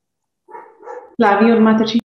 S4: Lavi or Mataji.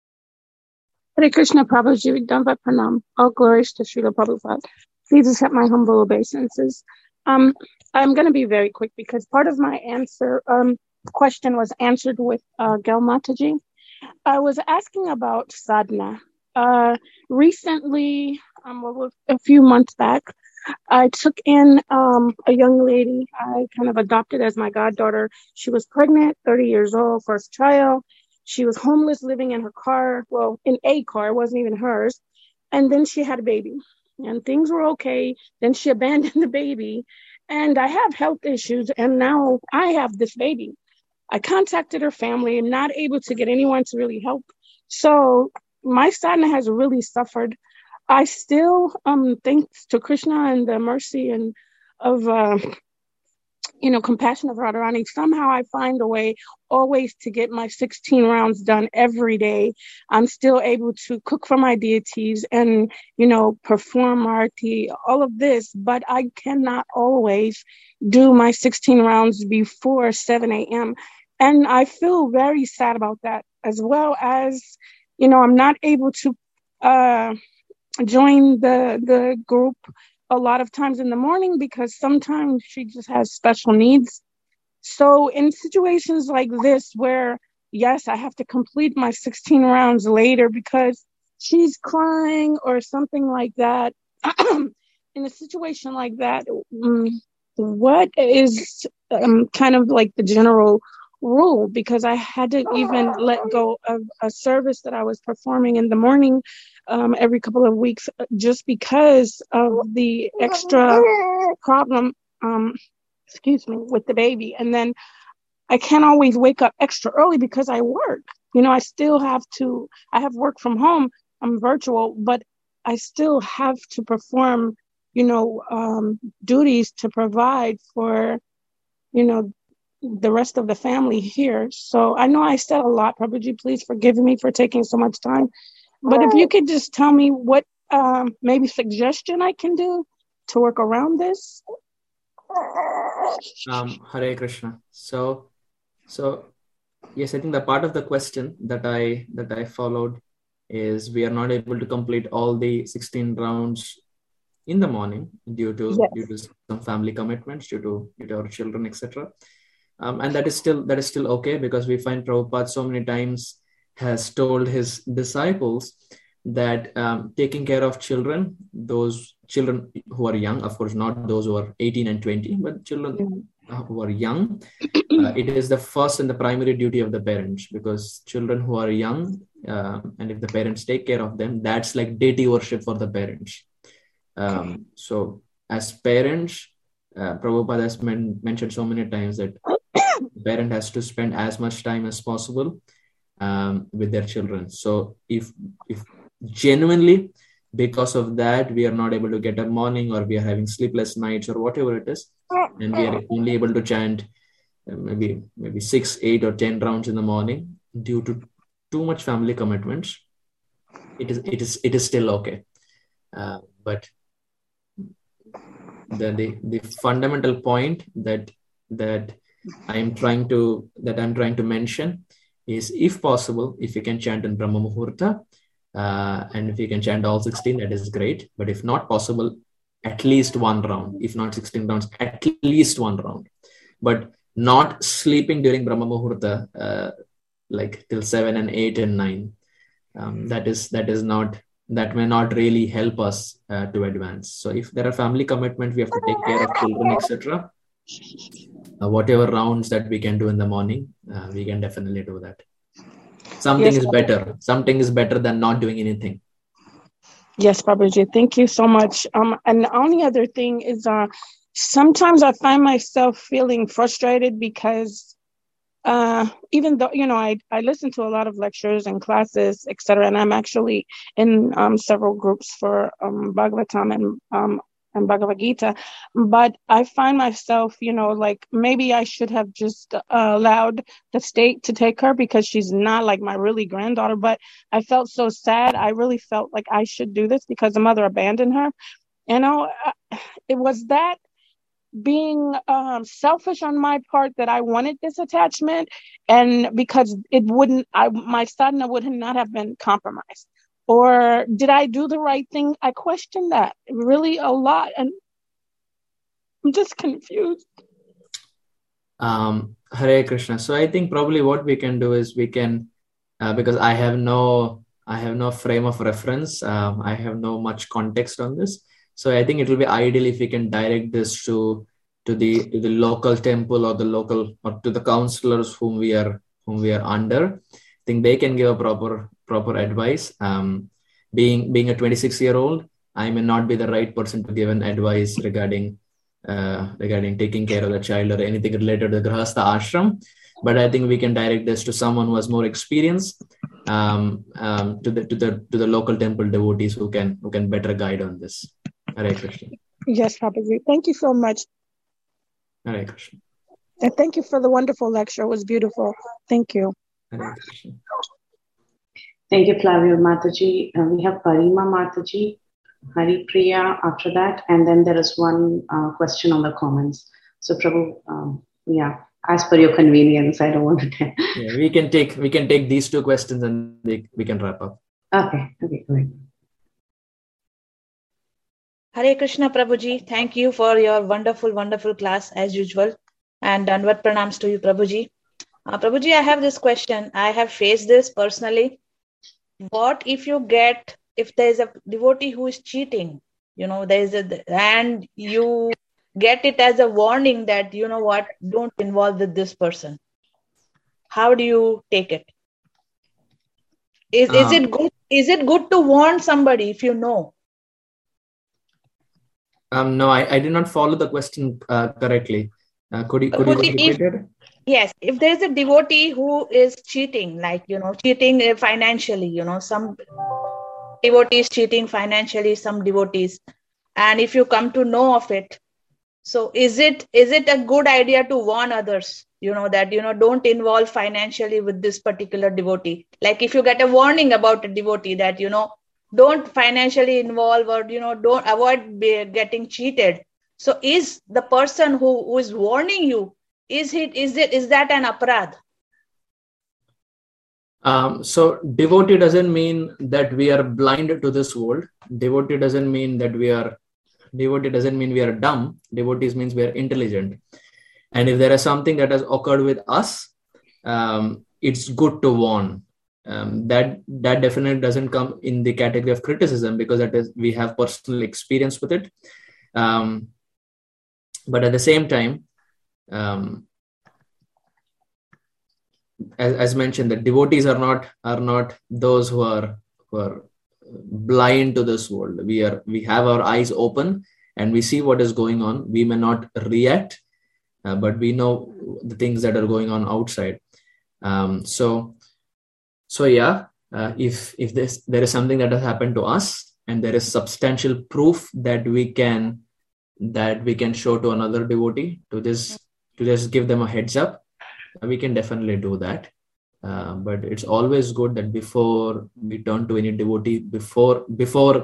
S8: Hare Krishna, Prabhuji, Dandavat Pranam. All glories to Srila Prabhupada. Please accept my humble obeisances. Um, I'm going to be very quick because part of my answer um, question was answered with uh, Gail Mataji. I was asking about sadhana. Uh, recently, um, well, a few months back, I took in um, a young lady I kind of adopted as my goddaughter. She was pregnant, thirty years old, first child. She was homeless, living in her car. Well, in a car, it wasn't even hers. And then she had a baby and things were okay. Then she abandoned the baby and I have health issues. And now I have this baby. I contacted her family and not able to get anyone to really help. So my sadhana has really suffered. I still, um, thanks to Krishna and the mercy and of, uh, you know, compassion of Radharani, somehow I find a way always to get my sixteen rounds done every day. I'm still able to cook for my deities and, you know, perform arti, all of this, but I cannot always do my sixteen rounds before seven a.m. And I feel very sad about that, as well as, you know, I'm not able to uh, join the the group a lot of times in the morning because sometimes she just has special needs. So in situations like this where, yes, I have to complete my sixteen rounds later because she's crying or something like that, in a situation like that, um, what is um, kind of like the general rule because I had to even let go of a service that I was performing in the morning um, every couple of weeks just because of the extra problem, um, excuse me, with the baby. And then I can't always wake up extra early because I work. You know, I still have to, I have work from home. I'm virtual, but I still have to perform, you know, um, duties to provide for, you know, the rest of the family here. So I know I said a lot. Prabhuji, please forgive me for taking so much time. But if you could just tell me what um, maybe suggestion I can do to work around this.
S2: Um, Hare Krishna. So, so yes, I think the part of the question that I that I followed is we are not able to complete all the sixteen rounds in the morning due to
S8: Yes.
S2: due to some family commitments, due to due to our children, et cetera. Um, and that is still that is still okay because we find Prabhupada so many times has told his disciples that um, taking care of children, those children who are young, of course, not those who are eighteen and twenty, but children who are young, uh, it is the first and the primary duty of the parents, because children who are young, uh, and if the parents take care of them, that's like deity worship for the parents. Um, so as parents, uh, Prabhupada has men- mentioned so many times that the parent has to spend as much time as possible um, with their children. So if if genuinely because of that we are not able to get a morning, or we are having sleepless nights or whatever it is, and we are only able to chant uh, maybe maybe six, eight or ten rounds in the morning due to too much family commitments, it is it is it is still okay. Uh, but the, the the fundamental point that that I'm trying to that I'm trying to mention is, if possible, if you can chant in Brahma Muhurta, uh, and if you can chant all sixteen, that is great. But if not possible, at least one round. If not sixteen rounds, at least one round. But not sleeping during Brahma Muhurta, uh, like till seven and eight and nine. Um, that is that is not that may not really help us uh, to advance. So if there are family commitments, we have to take care of children, et cetera. Uh, whatever rounds that we can do in the morning, uh, we can definitely do that. Something
S8: Yes,
S2: is better. Something is better than not doing anything.
S8: Yes, Babaji, thank you so much. Um, and the only other thing is, uh, sometimes I find myself feeling frustrated because uh, even though, you know, I, I listen to a lot of lectures and classes, et cetera, and I'm actually in um, several groups for um, Bhagavatam and um, and Bhagavad Gita, but I find myself, you know, like maybe I should have just uh, allowed the state to take her because she's not like my really granddaughter, but I felt so sad. I really felt like I should do this because the mother abandoned her. You know, it was that being um, selfish on my part that I wanted this attachment, and because it wouldn't, I, my sadhana would not have been compromised. Or did I do the right thing? I question that really a lot, and I'm just confused.
S2: Um, Hare Krishna. So I think probably what we can do is we can, uh, because I have no, I have no frame of reference. Um, I have no much context on this. So I think it will be ideal if we can direct this to to the to the local temple or the local or to the counselors whom we are whom we are under. I think they can give a proper proper advice. Um, being being a twenty-six year old, I may not be the right person to give an advice regarding uh, regarding taking care of the child or anything related to the Grahastha ashram. But I think we can direct this to someone who has more experience, um, um, to the to the to the local temple devotees who can who can better guide on this. Hare Krishna.
S8: Yes, Papaji. Thank you so much.
S2: Hare Krishna.
S8: And thank you for the wonderful lecture. It was beautiful. Thank you.
S2: Hare Krishna.
S4: Thank you, Flavio Mataji. Uh, we have Parima Mataji, Hari Priya after that, and then there is one uh, question on the comments. So, Prabhu, um, yeah, as per your convenience, I don't want to.
S2: Yeah, we can take we can take these two questions and they, we can wrap up.
S4: Okay. Okay. Great.
S9: Hare Krishna, Prabhuji. Thank you for your wonderful, wonderful class as usual. And Dandavat pranams to you, Prabhuji. Uh, Prabhuji, I have this question. I have faced this personally. What if you get, if there is a devotee who is cheating, you know, there is a, and you get it as a warning that, you know what, don't involve with this person. how do you take it? Is uh, is it good? Is it good to warn somebody if you know?
S2: Um, no, I, I did not follow the question uh, correctly. Uh, could you could you repeat
S9: if,
S2: it?
S9: Yes, if there's a devotee who is cheating, like you know, cheating financially, you know, some devotees cheating financially, some devotees, and if you come to know of it, so is it is it a good idea to warn others? You know that you know don't involve financially with this particular devotee. Like if you get a warning about a devotee that you know don't financially involve or you know don't avoid be, getting cheated. So is the person who, who is warning you, is it is it is that an aparadh?
S2: Um, so devotee doesn't mean that we are blind to this world. Devotee doesn't mean that we are devotee doesn't mean we are dumb. Devotees means we are intelligent. And if there is something that has occurred with us, um, it's good to warn. Um, that that definitely doesn't come in the category of criticism because that is we have personal experience with it. Um, but at the same time, um, as, as mentioned, the devotees are not are not those who are who are blind to this world. We are we have our eyes open and we see what is going on. We may not react, uh, but we know the things that are going on outside. Um, so. So yeah, uh, if if this, there is something that has happened to us and there is substantial proof that we can that we can show to another devotee to just to just give them a heads up, we can definitely do that. Uh, but it's always good that before we turn to any devotee, before before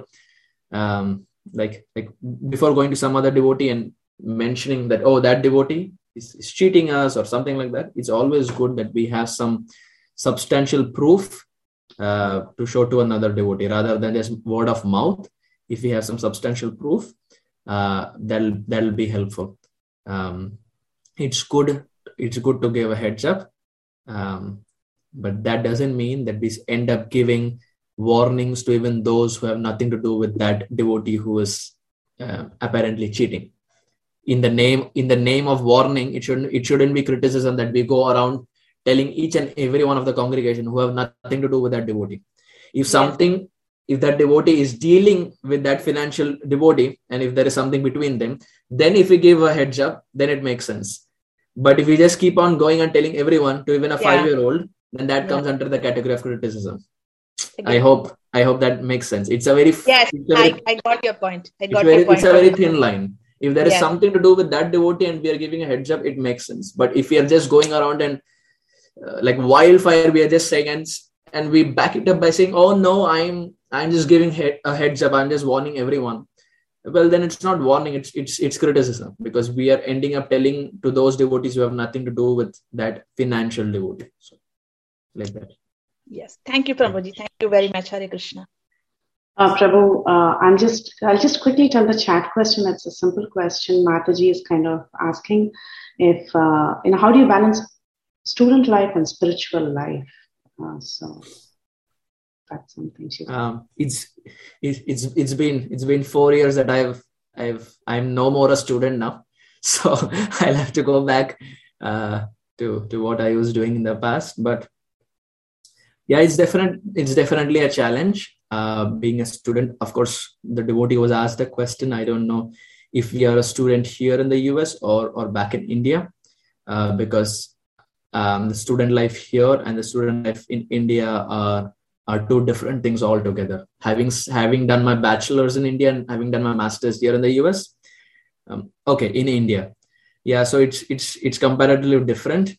S2: um, like like before going to some other devotee and mentioning that oh that devotee is, is cheating us or something like that, it's always good that we have some substantial proof uh, to show to another devotee rather than just word of mouth. If we have some substantial proof, uh, that'll that'll be helpful. Um, it's good. It's good to give a heads up, um, but that doesn't mean that we end up giving warnings to even those who have nothing to do with that devotee who is uh, apparently cheating. In the name in the name of warning, it shouldn't it shouldn't be criticism that we go around telling each and every one of the congregation who have nothing to do with that devotee. If something, yes. if that devotee is dealing with that financial devotee, and if there is something between them, then if we give a heads up, then it makes sense. But if we just keep on going and telling everyone, to even a yeah. five-year-old, then that yeah. comes under the category of criticism. Again. I hope I hope that makes sense. It's a very
S9: yes,
S2: a very,
S9: I, I got your point. I got
S2: it's very,
S9: your point.
S2: It's a very thin line. If there is
S9: yes.
S2: something to do with that devotee and we are giving a heads up, it makes sense. But if we are just going around and Uh, like wildfire, we are just saying, and and we back it up by saying, "Oh no, I'm I'm just giving head, a heads up. I'm just warning everyone." Well, then it's not warning; it's it's it's criticism because we are ending up telling to those devotees who have nothing to do with that financial devotee. So, like that.
S9: Yes, thank you, Prabhuji. Thank you very much, Hare Krishna.
S4: Uh, Prabhu, uh, I'm just I'll just quickly tell the chat question. It's a simple question. Mataji is kind of asking if uh, you know how do you balance student life and spiritual life? Uh, so that's something she's
S2: um, it's it's it's it's been it's been four years that I've I've I'm no more a student now, so I'll have to go back uh, to to what I was doing in the past. But yeah, it's definite it's definitely a challenge uh, being a student. Of course, the devotee was asked the question. I don't know if we are a student here in the U S or or back in India, uh, because Um, the student life here and the student life in India are are two different things altogether. Having having done my bachelor's in India and having done my master's here in the U S, um, okay, in India, yeah. So it's it's it's comparatively different.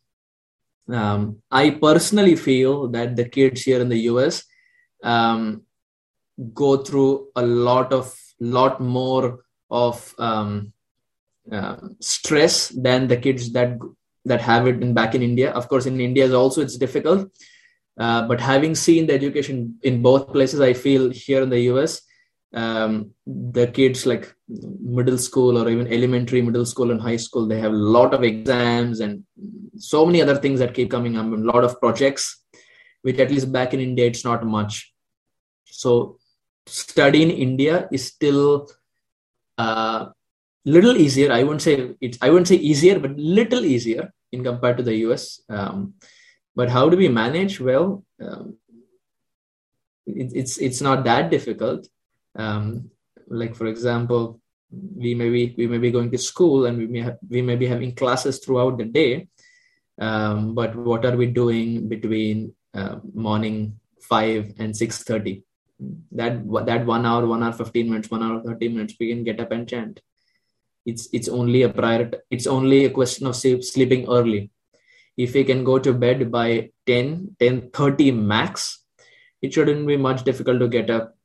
S2: Um, I personally feel that the kids here in the U S um, go through a lot of lot more of um, uh, stress than the kids that. that have it in back in India. Of course, in India also it's difficult. Uh, but having seen the education in both places, I feel here in the U S, um, the kids like middle school or even elementary, middle school and high school, they have a lot of exams and so many other things that keep coming up, a lot of projects, which at least back in India, it's not much. So study in India is still uh, little easier. I wouldn't say it's, I wouldn't say easier, but little easier in compared to the U S. Um, but how do we manage? Well, um, it, it's it's not that difficult. Um, like for example, we may be we may be going to school and we may have, we may be having classes throughout the day. Um, but what are we doing between uh, morning five and six thirty? That that one hour, one hour fifteen minutes, one hour thirty minutes, we can get up and chant. It's it's only a priority. It's only a question of sleep, sleeping early. If we can go to bed by ten, ten thirty max, it shouldn't be much difficult to get up.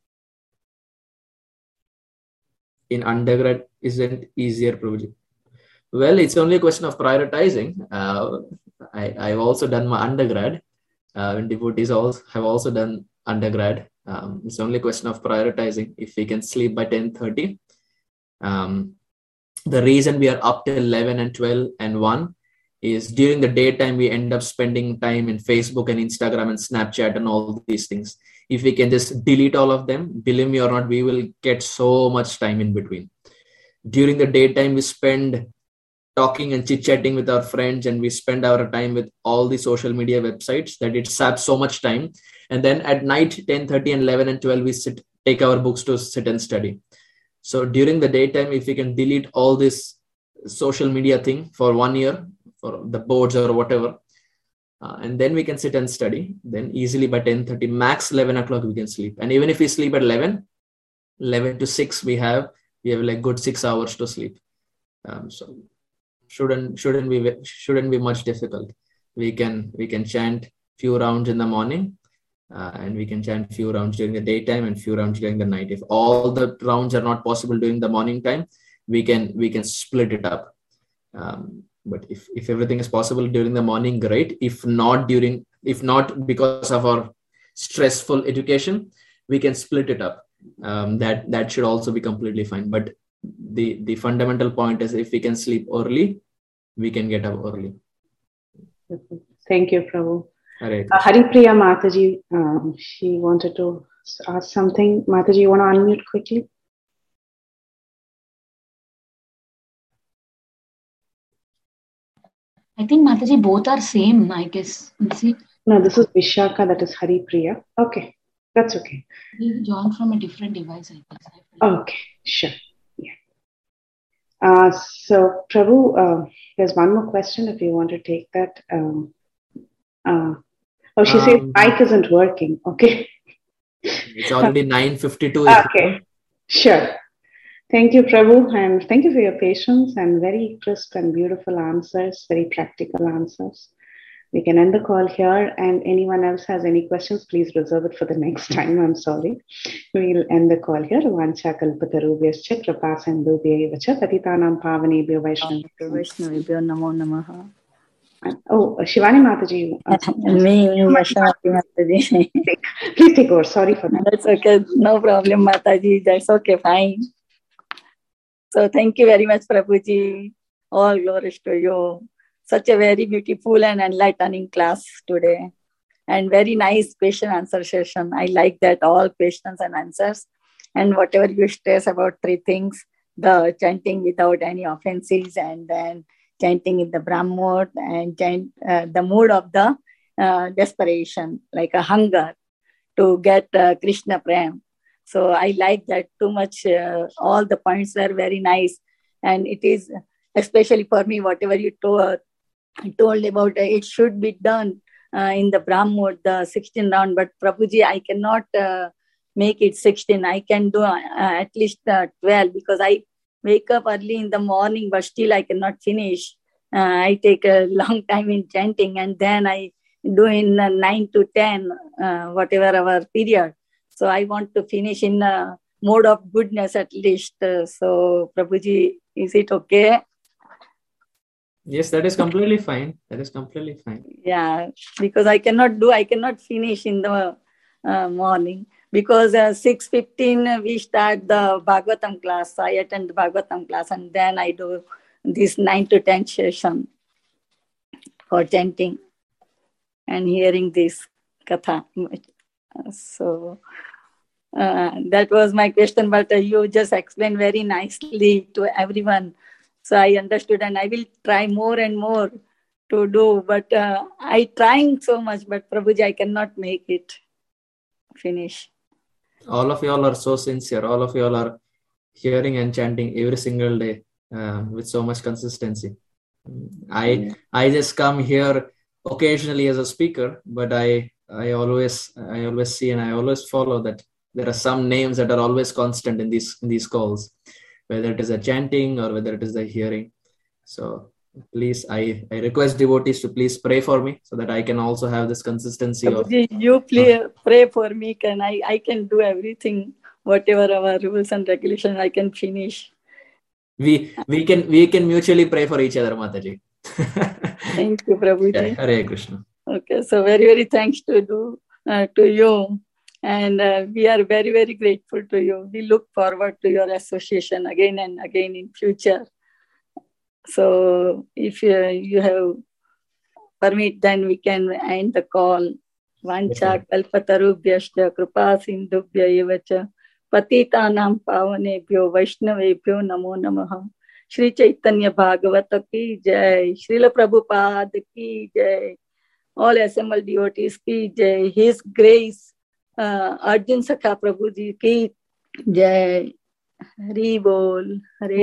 S2: In undergrad, isn't easier, Prabhuji? Well, it's only a question of prioritizing. Uh, I, I've also done my undergrad. Uh, and devotees also have also done undergrad. Um, it's only a question of prioritizing. If we can sleep by ten thirty, um, the reason we are up till eleven and twelve and one is during the daytime, we end up spending time in Facebook and Instagram and Snapchat and all these things. If we can just delete all of them, believe me or not, we will get so much time in between. During the daytime, we spend talking and chit-chatting with our friends, and we spend our time with all the social media websites that it saps so much time. And then at night, ten thirty and eleven and twelve, we sit, take our books to sit and study. So during the daytime, if we can delete all this social media thing for one year, for the boards or whatever, uh, and then we can sit and study, then easily by ten thirty, max eleven o'clock, we can sleep. And even if we sleep at eleven, eleven to six, we have, we have like good six hours to sleep. Um, so shouldn't, shouldn't be, shouldn't be much difficult. We can, we can chant few rounds in the morning, uh, and we can chant few rounds during the daytime and few rounds during the night. If all the rounds are not possible during the morning time, we can, we can split it up. Um, But if, if everything is possible during the morning, great. If not during, if not because of our stressful education, we can split it up. Um, that, that should also be completely fine. But the, the fundamental point is if we can sleep early, we can get up early.
S4: Thank you, Prabhu.
S2: Hare
S4: Uh, Haripriya Mataji, um, she wanted to ask something. Mataji, you want to unmute quickly?
S10: I think Mataji, both are same, I guess. See?
S4: No, this is Vishaka, that is Haripriya. Okay, that's okay.
S10: We joined from a different device, I guess.
S4: Okay, sure. Yeah. Uh, so, Prabhu, uh, there's one more question if you want to take that. Um, uh, oh, she um, says mic isn't working. Okay.
S2: It's already nine fifty-two.
S4: Okay, sure. Thank you, Prabhu, and thank you for your patience and very crisp and beautiful answers, very practical answers. We can end the call here, and anyone else has any questions, please reserve it for the next time. I'm sorry. We'll end the call here. Vancha kalpatarubhyascha krapasindubhyaiva cha patitanam pavanebhyo vaishnavibhyo
S1: namo namaha.
S4: Oh, Shivani Mataji.
S1: Me, Vaishnavi Mataji.
S4: Please take over. Sorry for that.
S1: That's okay. No problem, Mataji. That's okay. Fine. So thank you very much, Prabhuji. All glories to you. Such a very beautiful and enlightening class today. And very nice question answer session. I like that, all questions and answers. And whatever you stress about three things, the chanting without any offenses, and then chanting in the Brahm mode, and chant, uh, the mood of the uh, desperation, like a hunger to get uh, Krishna Prem. So I like that too much. Uh, all the points were very nice. And it is, especially for me, whatever you told, told about, uh, it should be done uh, in the Brahm mode, the sixteen round. But Prabhuji, I cannot uh, make it sixteen. I can do uh, at least uh, twelve, because I wake up early in the morning, but still I cannot finish. Uh, I take a long time in chanting, and then I do in uh, nine to ten, uh, whatever our period. So I want to finish in a mode of goodness at least. Uh, so Prabhuji, is it okay?
S2: Yes, that is completely fine. That is completely fine.
S1: Yeah, because I cannot do, I cannot finish in the uh, morning. Because uh, six fifteen uh, we start the Bhagavatam class. I attend the Bhagavatam class, and then I do this nine to ten session for chanting and hearing this katha. So uh, that was my question, but uh, you just explained very nicely to everyone. So I understood, and I will try more and more to do, but uh, I trying so much, but Prabhuji, I cannot make it finish.
S2: All of y'all are so sincere. All of y'all are hearing and chanting every single day uh, with so much consistency. I
S1: Yeah.
S2: I just come here occasionally as a speaker, but I I always I always see and I always follow that there are some names that are always constant in these in these calls, whether it is a chanting or whether it is the hearing. So please, I, I request devotees to please pray for me so that I can also have this consistency of.
S1: Prabhuji, you play, pray for me. Can I? I can do everything, whatever our rules and regulations. I can finish.
S2: We we can we can mutually pray for each other, Mataji.
S1: Thank you, Prabhuji.
S2: Yeah, Hare Krishna.
S1: Okay, so very very thanks to do uh, to you, and uh, we are very very grateful to you. We look forward to your association again and again in future. So if you, you have permit, then we can end the call. Vancha kalpatarubhyascha kripa sindhubhya evacha patitanam pavanebhyo vaishnavebhyo namo namaha. Shri Chaitanya Bhagavata ki jai, Srila Prabhupada ki jai, all assembled devotees ki jai, His Grace uh, Arjun Sakha Prabhuji ki jai. Hari Bol. Hare